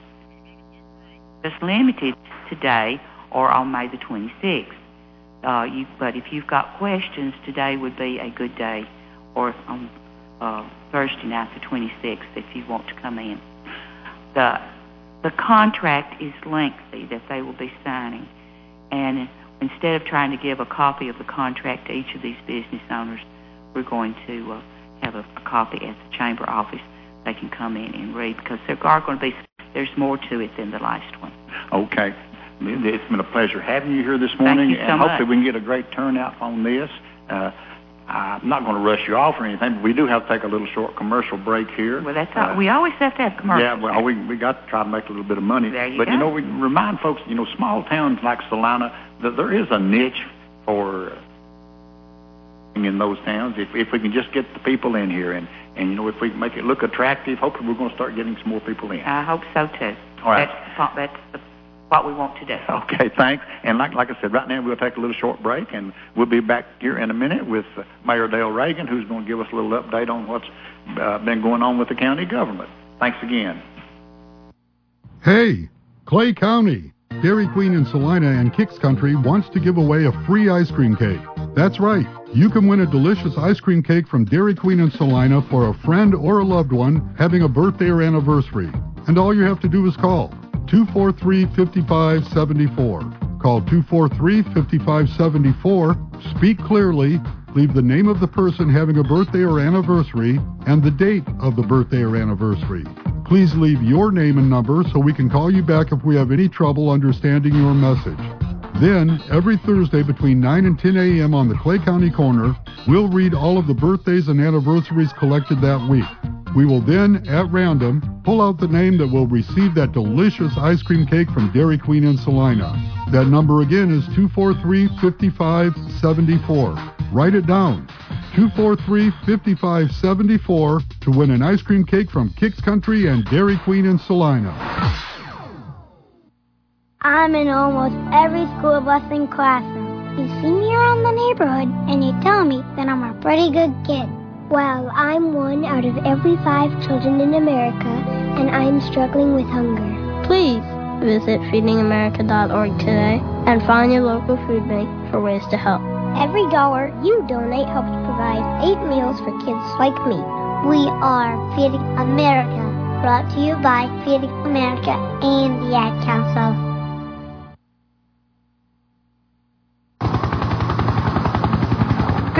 S12: just limited today or on May the twenty-sixth. Uh, you, but if you've got questions, today would be a good day, or on uh, Thursday night the twenty-sixth if you want to come in. The the contract is lengthy that they will be signing, and instead of trying to give a copy of the contract to each of these business owners, we're going to uh, have a, a copy at the chamber office. They can come in and read, because there are going to be, there's more to it than the last one.
S2: Okay. It's been a pleasure having you here this morning.
S12: Thank you so
S2: and
S12: much.
S2: Hopefully we can get a great turnout on this. Uh, I'm not going to rush you off or anything, but we do have to take a little short commercial break here.
S12: Well, that's all. Uh, we always have to have commercials.
S2: Yeah, well, we we got to try to make a little bit of money.
S12: There you
S2: but,
S12: go.
S2: you know, we remind folks, you know, small towns like Salina, that there is a niche for in those towns. If if we can just get the people in here, and, and you know, if we can make it look attractive, hopefully we're going to start getting some more people in.
S12: I hope so, too.
S2: All right.
S12: That's, that's the, what we want to do.
S2: Okay, thanks. And like like I said, right now we'll take a little short break, and we'll be back here in a minute with uh, Mayor Dale Reagan, who's going to give us a little update on what's uh, been going on with the county government. Thanks again.
S1: Hey, Clay County. Dairy Queen in Salina and Kicks Country wants to give away a free ice cream cake. That's right. You can win a delicious ice cream cake from Dairy Queen in Salina for a friend or a loved one having a birthday or anniversary. And all you have to do is call two four three, five five seven four. Call two four three, five five seven four. Speak clearly. Leave the name of the person having a birthday or anniversary and the date of the birthday or anniversary. Please leave your name and number so we can call you back if we have any trouble understanding your message. Then, every Thursday between nine and ten a.m. on the Clay County Corner, we'll read all of the birthdays and anniversaries collected that week. We will then, at random, pull out the name that will receive that delicious ice cream cake from Dairy Queen in Salina. That number again is two four three, five five seven four. Write it down. two four three, five five seven four to win an ice cream cake from Kicks Country and Dairy Queen in Salina.
S3: I'm in almost every school bus and classroom. You see me around the neighborhood, and you tell me that I'm a pretty good kid. Well, I'm one out of every five children in America, and I'm struggling with hunger.
S4: Please visit feeding america dot org today and find your local food bank for ways to help.
S3: Every dollar you donate helps provide eight meals for kids like me. We are Feeding America, brought to you by Feeding America and the Ad Council.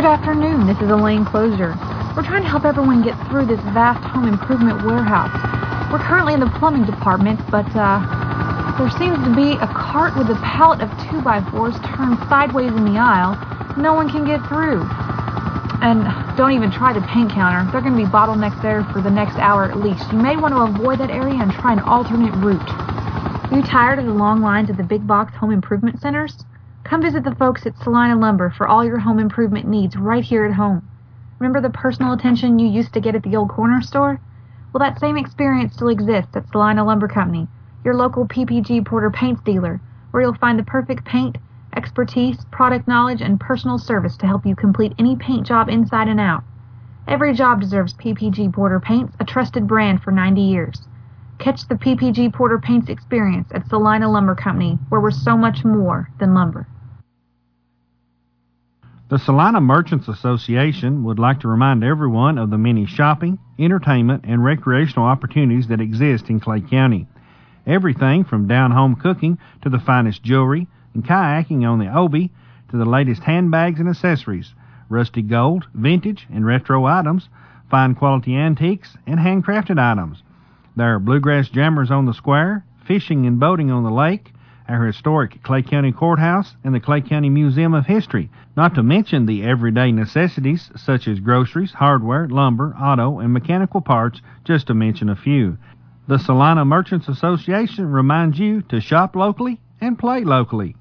S6: Good afternoon. This is Elaine Closer. We're trying to help everyone get through this vast home improvement warehouse. We're currently in the plumbing department, but uh, there seems to be a cart with a pallet of two by fours turned sideways in the aisle. No one can get through. And don't even try the paint counter. They're going to be bottlenecked there for the next hour at least. You may want to avoid that area and try an alternate route. Are you tired of the long lines at the big box home improvement centers? Come visit the folks at Salina Lumber for all your home improvement needs right here at home. Remember the personal attention you used to get at the old corner store? Well, that same experience still exists at Salina Lumber Company, your local P P G Porter paints dealer, where you'll find the perfect paint, expertise, product knowledge, and personal service to help you complete any paint job inside and out. Every job deserves P P G Porter Paints, a trusted brand for ninety years. Catch the P P G Porter Paints experience at Salina Lumber Company, where we're so much more than lumber.
S7: The Salina Merchants Association would like to remind everyone of the many shopping, entertainment, and recreational opportunities that exist in Clay County. Everything from down-home cooking to the finest jewelry and kayaking on the Obi to the latest handbags and accessories, rusty gold, vintage, and retro items, fine quality antiques, and handcrafted items. There are bluegrass jammers on the square, fishing and boating on the lake, our historic Clay County Courthouse, and the Clay County Museum of History, not to mention the everyday necessities such as groceries, hardware, lumber, auto, and mechanical parts, just to mention a few. The Salina Merchants Association reminds you to shop locally and play locally.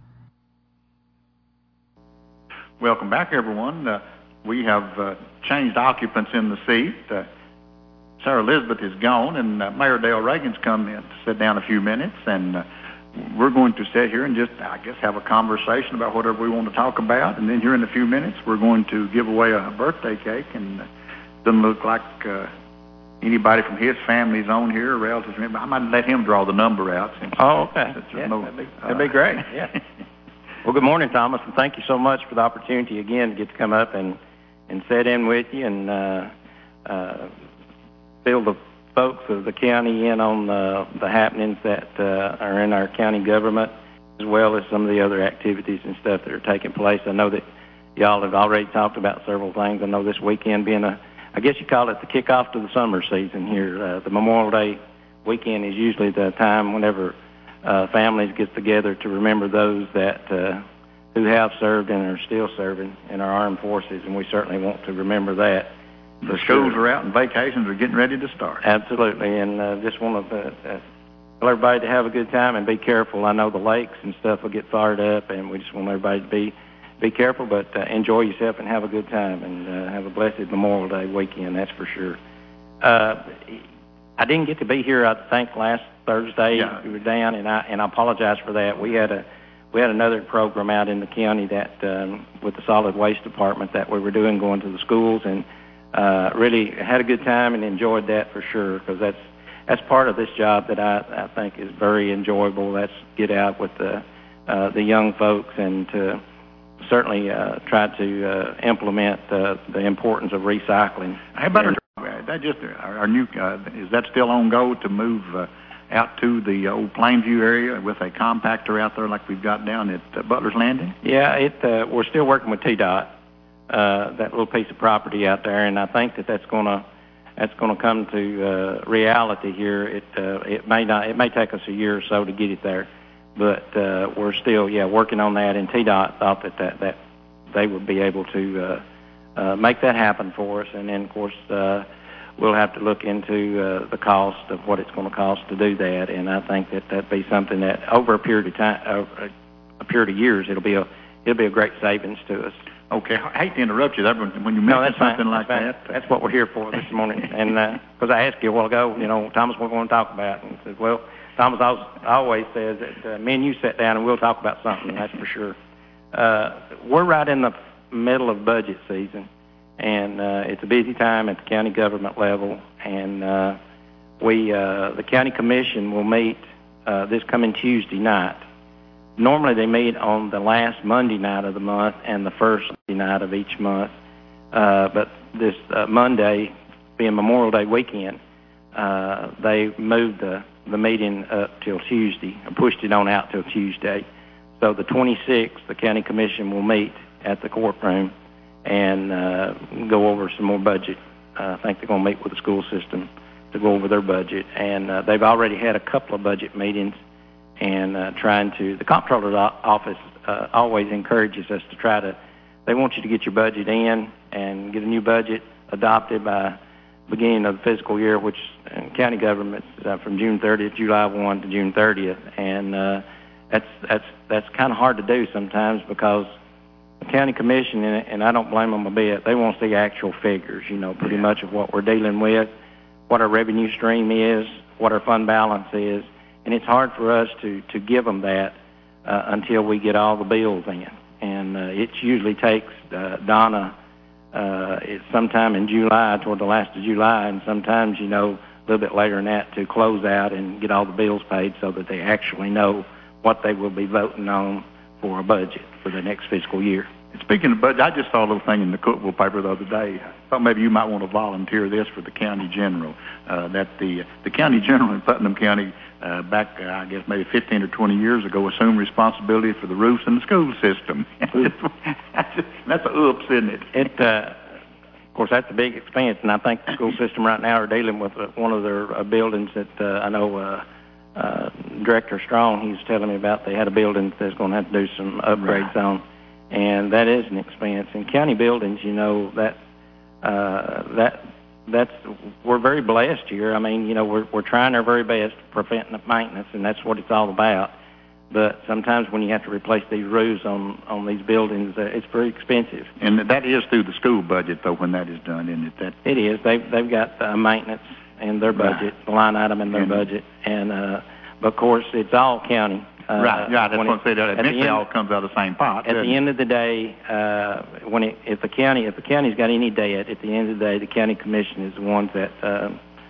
S2: Welcome back, everyone. Uh, we have uh, changed occupants in the seat. Uh, Sarah Elizabeth is gone, and uh, Mayor Dale Reagan's come in to sit down a few minutes, and uh, we're going to sit here and just, I guess, have a conversation about whatever we want to talk about, and then here in a few minutes we're going to give away a birthday cake, and it doesn't look like uh, anybody from his family's on here, relatives. I might let him draw the number out. Since
S13: oh, okay.
S2: Yeah,
S13: no,
S2: that'd, be,
S13: that'd be great. Yeah. Well, good morning, Thomas, and thank you so much for the opportunity again to get to come up and, and sit in with you and uh, uh, fill the folks of the county in on uh, the happenings that uh, are in our county government, as well as some of the other activities and stuff that are taking place. I know that y'all have already talked about several things. I know this weekend being a, I guess you call it the kickoff to the summer season here. Uh, the Memorial Day weekend is usually the time whenever uh, families get together to remember those that uh, who have served and are still serving in our armed forces, and we certainly want to remember that.
S2: The schools are out and vacations are getting ready to start.
S13: Absolutely, and uh, just want to uh, tell everybody to have a good time and be careful. I know the lakes and stuff will get fired up, and we just want everybody to be be careful, but uh, enjoy yourself and have a good time, and uh, have a blessed Memorial Day weekend, that's for sure. Uh, I didn't get to be here, I think, last Thursday.
S2: Yeah.
S13: We were down, and I and I apologize for that. We had a we had another program out in the county that um, with the solid waste department that we were doing, going to the schools, and Uh, really had a good time and enjoyed that for sure, because that's that's part of this job that I, I think is very enjoyable. That's get out with the uh, the young folks and to certainly uh, try to uh, implement uh, the importance of recycling.
S2: How about our, that just our, our new uh, is that still on go to move uh, out to the old Plainview area with a compactor out there like we've got down at uh, Butler's Landing?
S13: Yeah, it uh, we're still working with T DOT. Uh, that little piece of property out there, and I think that that's going to that's going to come to uh, reality here. It uh, it may not it may take us a year or so to get it there, but uh, we're still yeah working on that. And T DOT thought that that, that they would be able to uh, uh, make that happen for us, and then of course uh, we'll have to look into uh, the cost of what it's going to cost to do that. And I think that that'd be something that over a period of time, uh, a period of years, it'll be a it'll be a great savings to us.
S2: Okay, I hate to interrupt you there, but when you mention
S13: no, that's
S2: something
S13: fine.
S2: like
S13: that's
S2: that.
S13: That's what we're here for this morning. And because uh, I asked you a while ago, you know, Thomas, what we're going to talk about. And he said, well, Thomas always says that uh, me and you sit down and we'll talk about something, that's for sure. Uh, we're right in the middle of budget season, and uh, it's a busy time at the county government level. And uh, we, uh, the county commission will meet uh, this coming Tuesday night. Normally they meet on the last Monday night of the month and the first Monday night of each month. Uh, but this uh, Monday, being Memorial Day weekend, uh, they moved the, the meeting up till Tuesday, or pushed it on out till Tuesday. So the twenty-sixth, the county commission will meet at the courtroom, and uh, go over some more budget. Uh, I think they're going to meet with the school system to go over their budget, and uh, they've already had a couple of budget meetings, and uh, trying to, the comptroller's office uh, always encourages us to try to, they want you to get your budget in and get a new budget adopted by beginning of the fiscal year, which in county governments uh, from June thirtieth, July first to June thirtieth, and uh, that's that's that's kind of hard to do sometimes because the county commission, and, and I don't blame them a bit, they want to see actual figures, you know, pretty much of what we're dealing with, what our revenue stream is, what our fund balance is, and it's hard for us to, to give them that uh, until we get all the bills in. And uh, it usually takes uh, Donna uh, it's sometime in July, toward the last of July, and sometimes, you know, a little bit later than that to close out and get all the bills paid so that they actually know what they will be voting on for a budget for the next fiscal year.
S2: Speaking of budget, I just saw a little thing in the Cookeville paper the other day. I thought maybe you might want to volunteer this for the county general, uh, that the the county general in Putnam County uh, back, uh, I guess, maybe fifteen or twenty years ago assumed responsibility for the roofs in the school system. That's a oops, isn't it?
S13: It, uh, of course, that's a big expense, and I think the school system right now are dealing with uh, one of their uh, buildings that uh, I know uh, uh, Director Strong, he was telling me about. They had a building that they're going to have to do some upgrades right. on. And that is an expense. In county buildings, you know, that uh, that that's we're very blessed here. I mean, you know, we're we're trying our very best to prevent maintenance, and that's what it's all about. But sometimes when you have to replace these roofs on on these buildings, uh, it's very expensive.
S2: And that is through the school budget, though, when that is done, isn't it? That
S13: it is. They've they've got uh, maintenance in their budget,
S2: right.
S13: the line item in their
S2: and,
S13: budget, and uh, but of course it's all county.
S2: Uh, right, yeah, that's what I said.
S13: That
S2: eventually all comes out of the same pot.
S13: At the end of the day, uh, when it, if the county if the county's got any debt, at the end of the day, the county commission is the one that uh,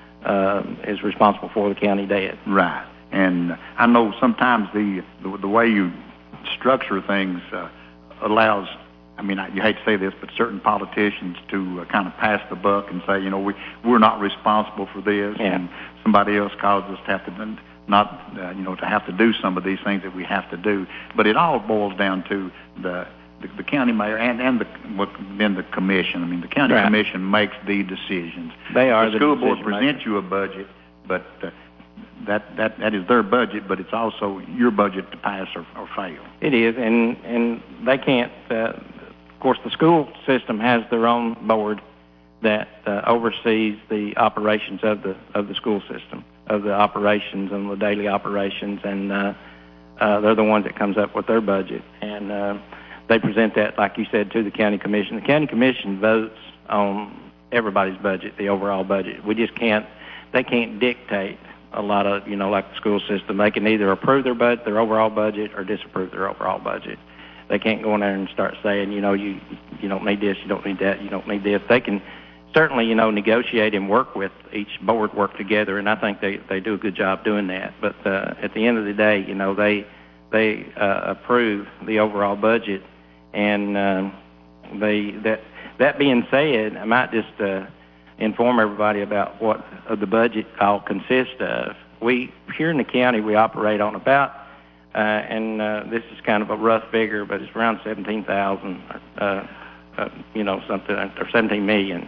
S13: uh, is responsible for the county debt.
S2: Right, and I know sometimes the the, the way you structure things uh, allows. I mean, I, you hate to say this, but certain politicians to uh, kind of pass the buck and say, you know, we we're not responsible for this,
S13: yeah.
S2: and somebody else causes us to have to. Not, uh, you know, to have to do some of these things that we have to do. But it all boils down to the the, the county mayor and, and the, what, then the commission. I mean, the county
S13: right.
S2: commission makes the decisions.
S13: They are
S2: the
S13: the
S2: school board
S13: maker.
S2: presents you a budget, but uh, that, that, that is their budget, but it's also your budget to pass or, or fail.
S13: It is, and, and they can't, uh, of course, the school system has their own board that uh, oversees the operations of the of the school system, of the operations and the daily operations, and uh, uh, they're the ones that comes up with their budget, and uh, they present that, like you said, to the county commission. The county commission votes on everybody's budget, the overall budget. We just can't, they can't dictate a lot of, you know, like the school system. They can either approve their budget, their overall budget, or disapprove their overall budget. They can't go in there and start saying, you know, you you don't need this, you don't need that, you don't need this. They can certainly, you know, negotiate and work with each board, work together, and I think they, they do a good job doing that. But uh, at the end of the day, you know, they they uh, approve the overall budget, and uh, they that that being said, I might just uh, inform everybody about what uh, the budget all consists of. We here in the county, we operate on about, uh, and uh, this is kind of a rough figure, but it's around seventeen thousand, uh, uh, you know, something or seventeen million.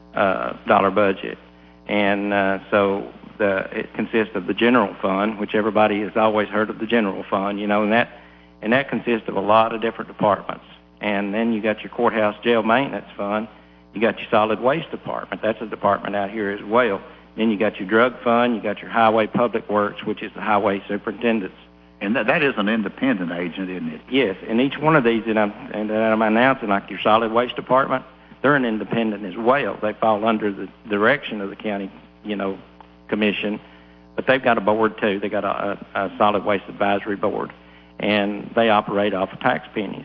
S13: Uh, dollar budget, and uh, so the, it consists of the general fund, which everybody has always heard of the general fund, you know, and that and that consists of a lot of different departments. And then you got your courthouse jail maintenance fund, you got your solid waste department, that's a department out here as well. Then you got your drug fund, you got your highway public works, which is the highway superintendents.
S2: And that, that is an independent agent, isn't it?
S13: Yes, and each one of these that I'm, and that I'm announcing, like your solid waste department, they're an independent as well. They fall under the direction of the county, you know, commission, but they've got a board too. They got a, a, a solid waste advisory board, and they operate off of tax pennies.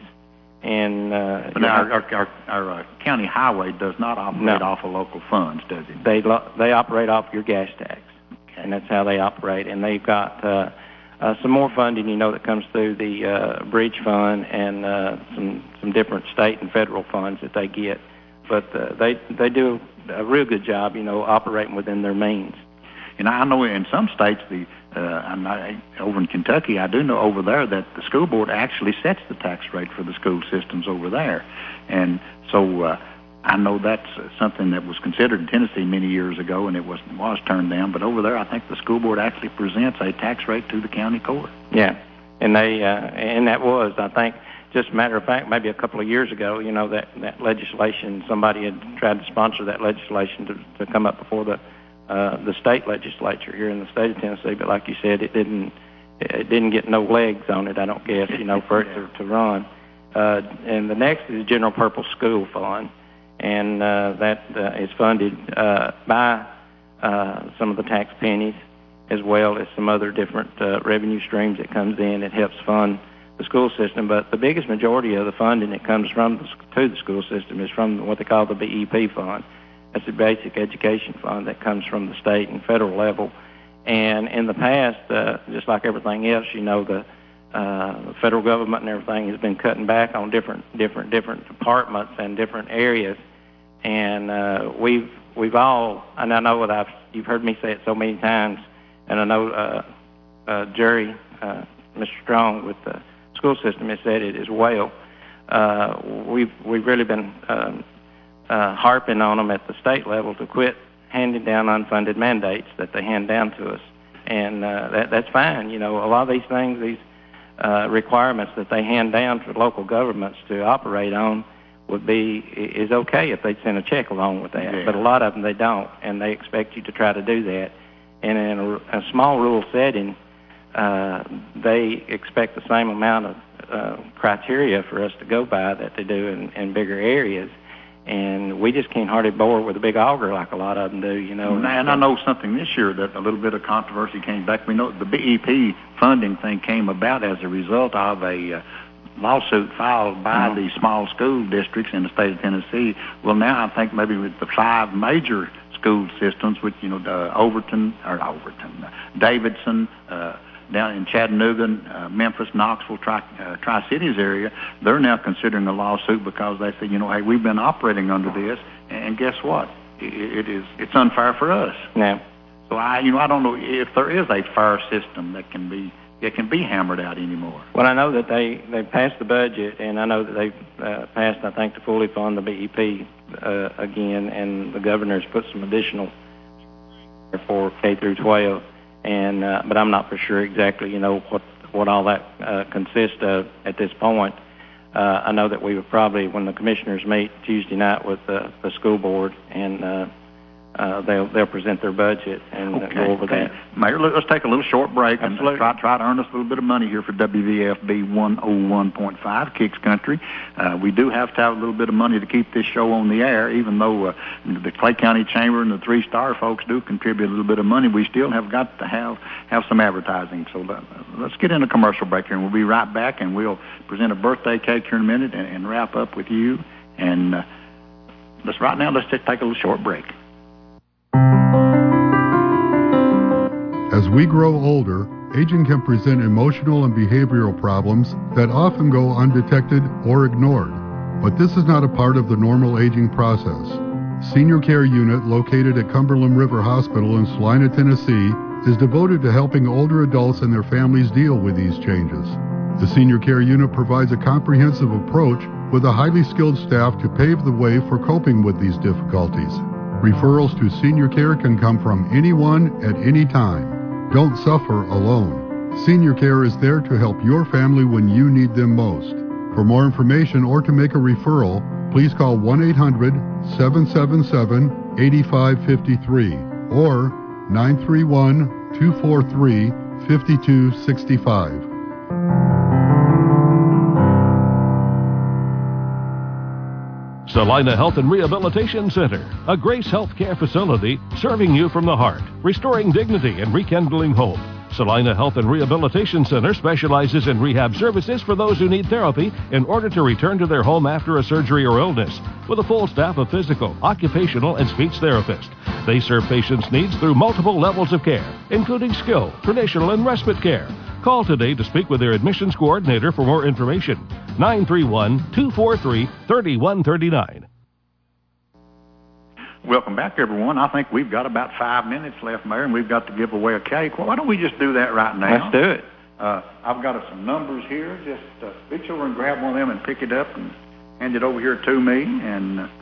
S13: And uh,
S2: but now our, our, our, our uh, county highway does not operate no. off of local funds, does it?
S13: They lo- they operate off your gas tax, okay. And that's how they operate. And they've got uh, uh, some more funding, you know, that comes through the uh, bridge fund and uh, some some different state and federal funds that they get. But uh, they they do a real good job, you know, operating within their means.
S2: And I know in some states, the uh, I'm not, over in Kentucky, I do know over there that the school board actually sets the tax rate for the school systems over there. And so uh, I know that's something that was considered in Tennessee many years ago, and it was was turned down. But over there, I think the school board actually presents a tax rate to the county court.
S13: Yeah, and they uh, and that was, I think, just a matter of fact, maybe a couple of years ago, you know, that, that legislation, somebody had tried to sponsor that legislation to, to come up before the uh, the state legislature here in the state of Tennessee. But like you said, it didn't it didn't get no legs on it, I don't guess, you know, for it to, to run. Uh, and the next is the General Purpose School Fund, and uh, that uh, is funded uh, by uh, some of the tax pennies, as well as some other different uh, revenue streams that comes in. It helps fund the school system, but the biggest majority of the funding that comes from the, to the school system is from what they call the B E P fund. That's the Basic Education Fund that comes from the state and federal level. And in the past, uh, just like everything else, you know, the, uh, the federal government and everything has been cutting back on different, different, different departments and different areas. And uh, we've we've all, and I know that I've you've heard me say it so many times, and I know uh, uh, Jerry, uh, Mister Strong with the school system has said it as well. Uh, we've we've really been um, uh, harping on them at the state level to quit handing down unfunded mandates that they hand down to us, and uh, that that's fine. You know, a lot of these things, these uh, requirements that they hand down for local governments to operate on, would be is okay if they send a check along with that. Yeah. But a lot of them they don't, and they expect you to try to do that. And in a, a small rural setting, uh, they expect the same amount of uh, criteria for us to go by that they do in, in bigger areas. And we just can't hardly bore with a big auger like a lot of them do, you know.
S2: And, and I know something this year that a little bit of controversy came back. We know the B E P funding thing came about as a result of a uh, lawsuit filed by mm-hmm. the small school districts in the state of Tennessee. Well, now I think maybe with the five major school systems, which, you know, uh, Overton, or Overton, uh, Davidson, uh, down in Chattanooga, uh, Memphis, Knoxville, Tri, uh, Tri-Cities area, they're now considering a lawsuit because they say, you know, hey, we've been operating under this, and guess what? It, it is, it's unfair for us.
S13: Yeah.
S2: So I, you know, I don't know if there is a fair system that can be it can be hammered out anymore.
S13: Well, I know that they, they passed the budget, and I know that they've uh, passed, I think, to fully fund the B E P uh, again, and the governor's put some additional for K through twelve. And uh, but I'm not for sure exactly, you know, what what all that uh, consists of at this point. Uh, I know that we would probably, when the commissioners meet Tuesday night with the, the school board, and uh, uh, they'll they'll present their budget and
S2: okay,
S13: go over
S2: okay.
S13: that.
S2: Mayor, let's take a little short break
S13: Absolutely.
S2: and try try to earn us a little bit of money here for W V F B one oh one point five Kicks Country. Uh, we do have to have a little bit of money to keep this show on the air, even though uh, the Clay County Chamber and the Three Star folks do contribute a little bit of money. We still have got to have have some advertising. So let, let's get in a commercial break here, and we'll be right back, and we'll present a birthday cake here in a minute and, and wrap up with you. And uh, let's right now let's just take a little short break.
S1: As we grow older, aging can present emotional and behavioral problems that often go undetected or ignored. But this is not a part of the normal aging process. Senior Care Unit, located at Cumberland River Hospital in Salina, Tennessee, is devoted to helping older adults and their families deal with these changes. The Senior Care Unit provides a comprehensive approach with a highly skilled staff to pave the way for coping with these difficulties. Referrals to Senior Care can come from anyone at any time. Don't suffer alone. Senior Care is there to help your family when you need them most. For more information or to make a referral, please call one eight hundred seven seven seven eight five five three or nine three one two four three five two six five.
S8: Salina Health and Rehabilitation Center, a Grace Healthcare facility serving you from the heart, restoring dignity and rekindling hope. Salina Health and Rehabilitation Center specializes in rehab services for those who need therapy in order to return to their home after a surgery or illness, with a full staff of physical, occupational, and speech therapists. They serve patients' needs through multiple levels of care, including skill, traditional, and respite care. Call today to speak with their admissions coordinator for more information. nine three one two four three three one three nine.
S2: Welcome back, everyone. I think we've got about five minutes left, Mayor, and we've got to give away a cake. Well, why don't we just do that right now?
S13: Let's do it.
S2: Uh, I've got some numbers here. Just uh, reach over and grab one of them and pick it up and hand it over here to me. And uh,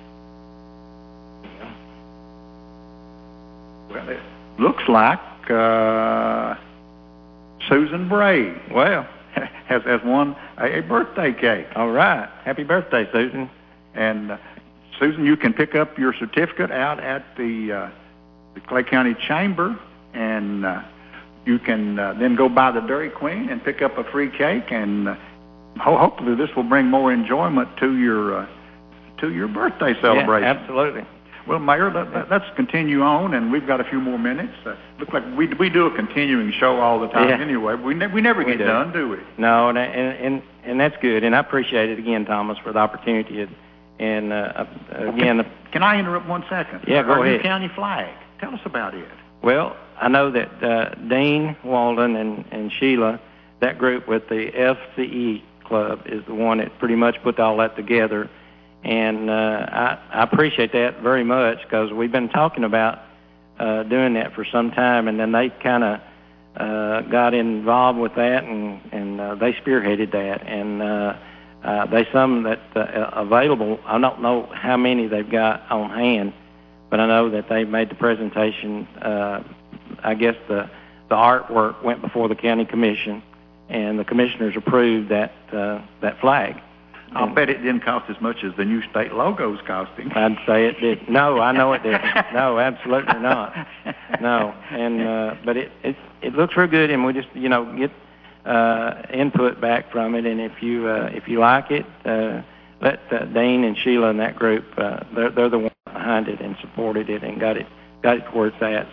S2: well, it looks like uh, Susan Bray.
S13: Well,
S2: has has won a, a birthday cake.
S13: All right. Happy birthday, Susan.
S2: And uh, Susan, you can pick up your certificate out at the, uh, the Clay County Chamber, and uh, you can uh, then go by the Dairy Queen and pick up a free cake, and uh, ho- hopefully this will bring more enjoyment to your uh, to your birthday celebration.
S13: Yeah, absolutely.
S2: Well, Mayor, let, let, let's continue on, and we've got a few more minutes. Uh, look like we we do a continuing show all the time
S13: yeah.
S2: anyway. We, ne- we never
S13: we
S2: get
S13: do.
S2: done, do we?
S13: No, and, and and and that's good, and I appreciate it again, Thomas, for the opportunity. And uh, again,
S2: can, can I interrupt one second?
S13: Yeah, go
S2: Our
S13: ahead.
S2: new county flag. Tell us about it.
S13: Well, I know that uh, Dean Walden and, and Sheila, that group with the F C E Club, is the one that pretty much put all that together. And uh, I, I appreciate that very much, because we've been talking about uh, doing that for some time, and then they kind of uh, got involved with that, and, and uh, they spearheaded that. And uh, uh, they some that uh, available. I don't know how many they've got on hand, but I know that they made the presentation. Uh, I guess the the artwork went before the county commission, and the commissioners approved that uh, that flag.
S2: I'll and bet it didn't cost as much as the new state logo's costing.
S13: I'd say it did. No, I know it didn't. No, absolutely not. No, and uh, but it it it looks real good, and we just you know get uh, input back from it, and if you uh, if you like it, uh, let uh, Dean and Sheila and that group uh, they're they're the ones behind it and supported it and got it got it to where it's at.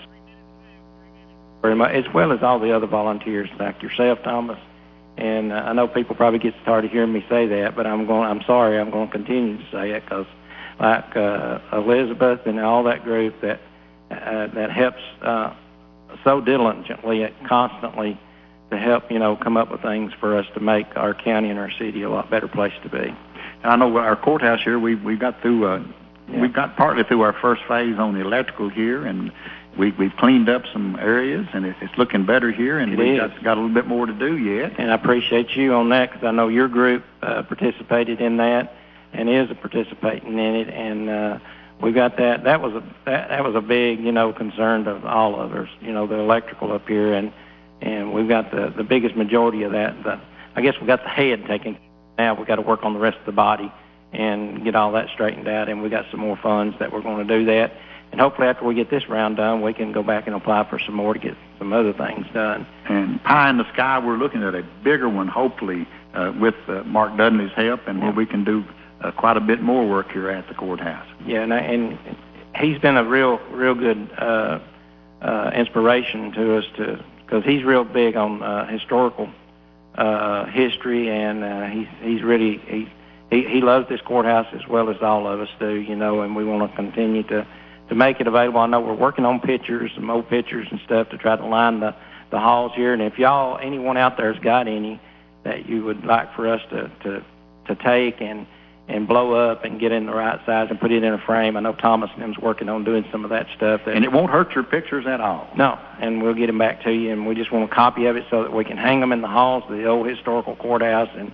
S13: Very much, as well as all the other volunteers like yourself, Thomas. And uh, I know people probably get tired of hearing me say that, but I'm going. I'm sorry. I'm going to continue to say it, because, like uh, Elizabeth and all that group that uh, that helps uh, so diligently, constantly, to help you know come up with things for us to make our county and our city a lot better place to be.
S2: And I know our courthouse here. We we got through. Uh, yeah. We got partly through our first phase on the electrical here, and We, we've cleaned up some areas, and it's, it's looking better here, and
S13: it
S2: we've
S13: got,
S2: got a little bit more to do yet.
S13: And I appreciate you on that, because I know your group uh, participated in that and is participating in it, and uh, we got that. That was a that, that was a big, you know, concern of all of us, you know, the electrical up here, and and we've got the the biggest majority of that. The, I guess we got the head taken. Now we got to work on the rest of the body and get all that straightened out, and we got some more funds that we're going to do that. And hopefully after we get this round done, we can go back and apply for some more to get some other things done.
S2: And pie in the sky, we're looking at a bigger one, hopefully, uh, with uh, Mark Dudley's help, and where we can do uh, quite a bit more work here at the courthouse.
S13: Yeah, and, and he's been a real, real good uh, uh, inspiration to us, to because he's real big on uh, historical uh, history, and uh, he's he's really he, he he loves this courthouse as well as all of us do, you know, and we want to continue to. to make it available. I know we're working on pictures, some old pictures and stuff to try to line the, the halls here. And if y'all, anyone out there has got any that you would like for us to, to, to take and, and blow up and get in the right size and put it in a frame, I know Thomas and them's working on doing some of that stuff. That,
S2: and it won't hurt your pictures at all.
S13: No, and we'll get them back to you. And we just want a copy of it so that we can hang them in the halls of the old historical courthouse. And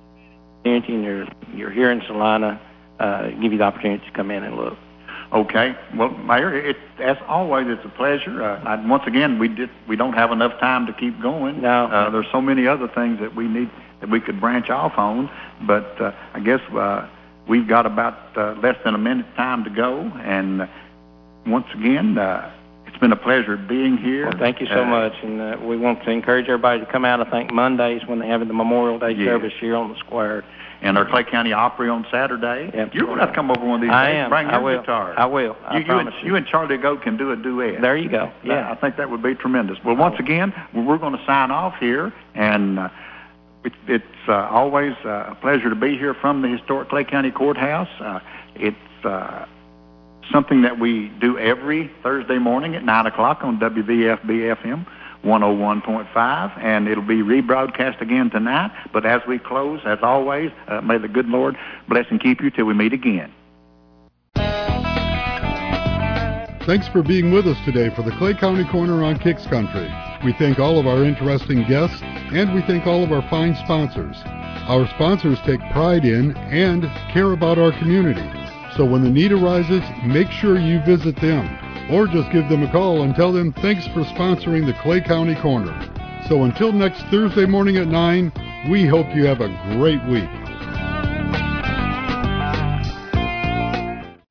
S13: you're, you're here in Salina, uh, give you the opportunity to come in and look.
S2: Okay. Well, Mayor, it, as always, it's a pleasure. Uh, I, once again, we did we don't have enough time to keep going.
S13: No.
S2: Uh, there's so many other things that we need that we could branch off on, but uh, I guess uh, we've got about uh, less than a minute time to go. And uh, once again, uh, it's been a pleasure being here.
S13: Well, thank you so uh, much, and uh, we want to encourage everybody to come out. I think Mondays when they're having the Memorial Day
S2: yes.
S13: service here on the square.
S2: And our Clay County Opry on Saturday.
S13: Yep.
S2: You're going to have to come over one of these
S13: I
S2: days.
S13: am.
S2: Bring
S13: I
S2: your
S13: will.
S2: guitar.
S13: I will. I
S2: you,
S13: promise
S2: you.
S13: you.
S2: You and Charlie Goat can do a duet.
S13: There you go. Yeah.
S2: I think that would be tremendous. Well, once again, we're going to sign off here, and uh, it, it's uh, always uh, a pleasure to be here from the historic Clay County Courthouse. Uh, it's uh, something that we do every Thursday morning at nine o'clock on W V F B F M. one oh one point five, and it'll be rebroadcast again tonight. But as we close, as always, uh, may the good Lord bless and keep you till we meet again.
S1: Thanks for being with us today for the Clay County Corner on Kicks Country. We thank all of our interesting guests, and we thank all of our fine sponsors. Our sponsors take pride in and care about our community. So when the need arises, make sure you visit them, or just give them a call and tell them thanks for sponsoring the Clay County Corner. So until next Thursday morning at nine, we hope you have a great week.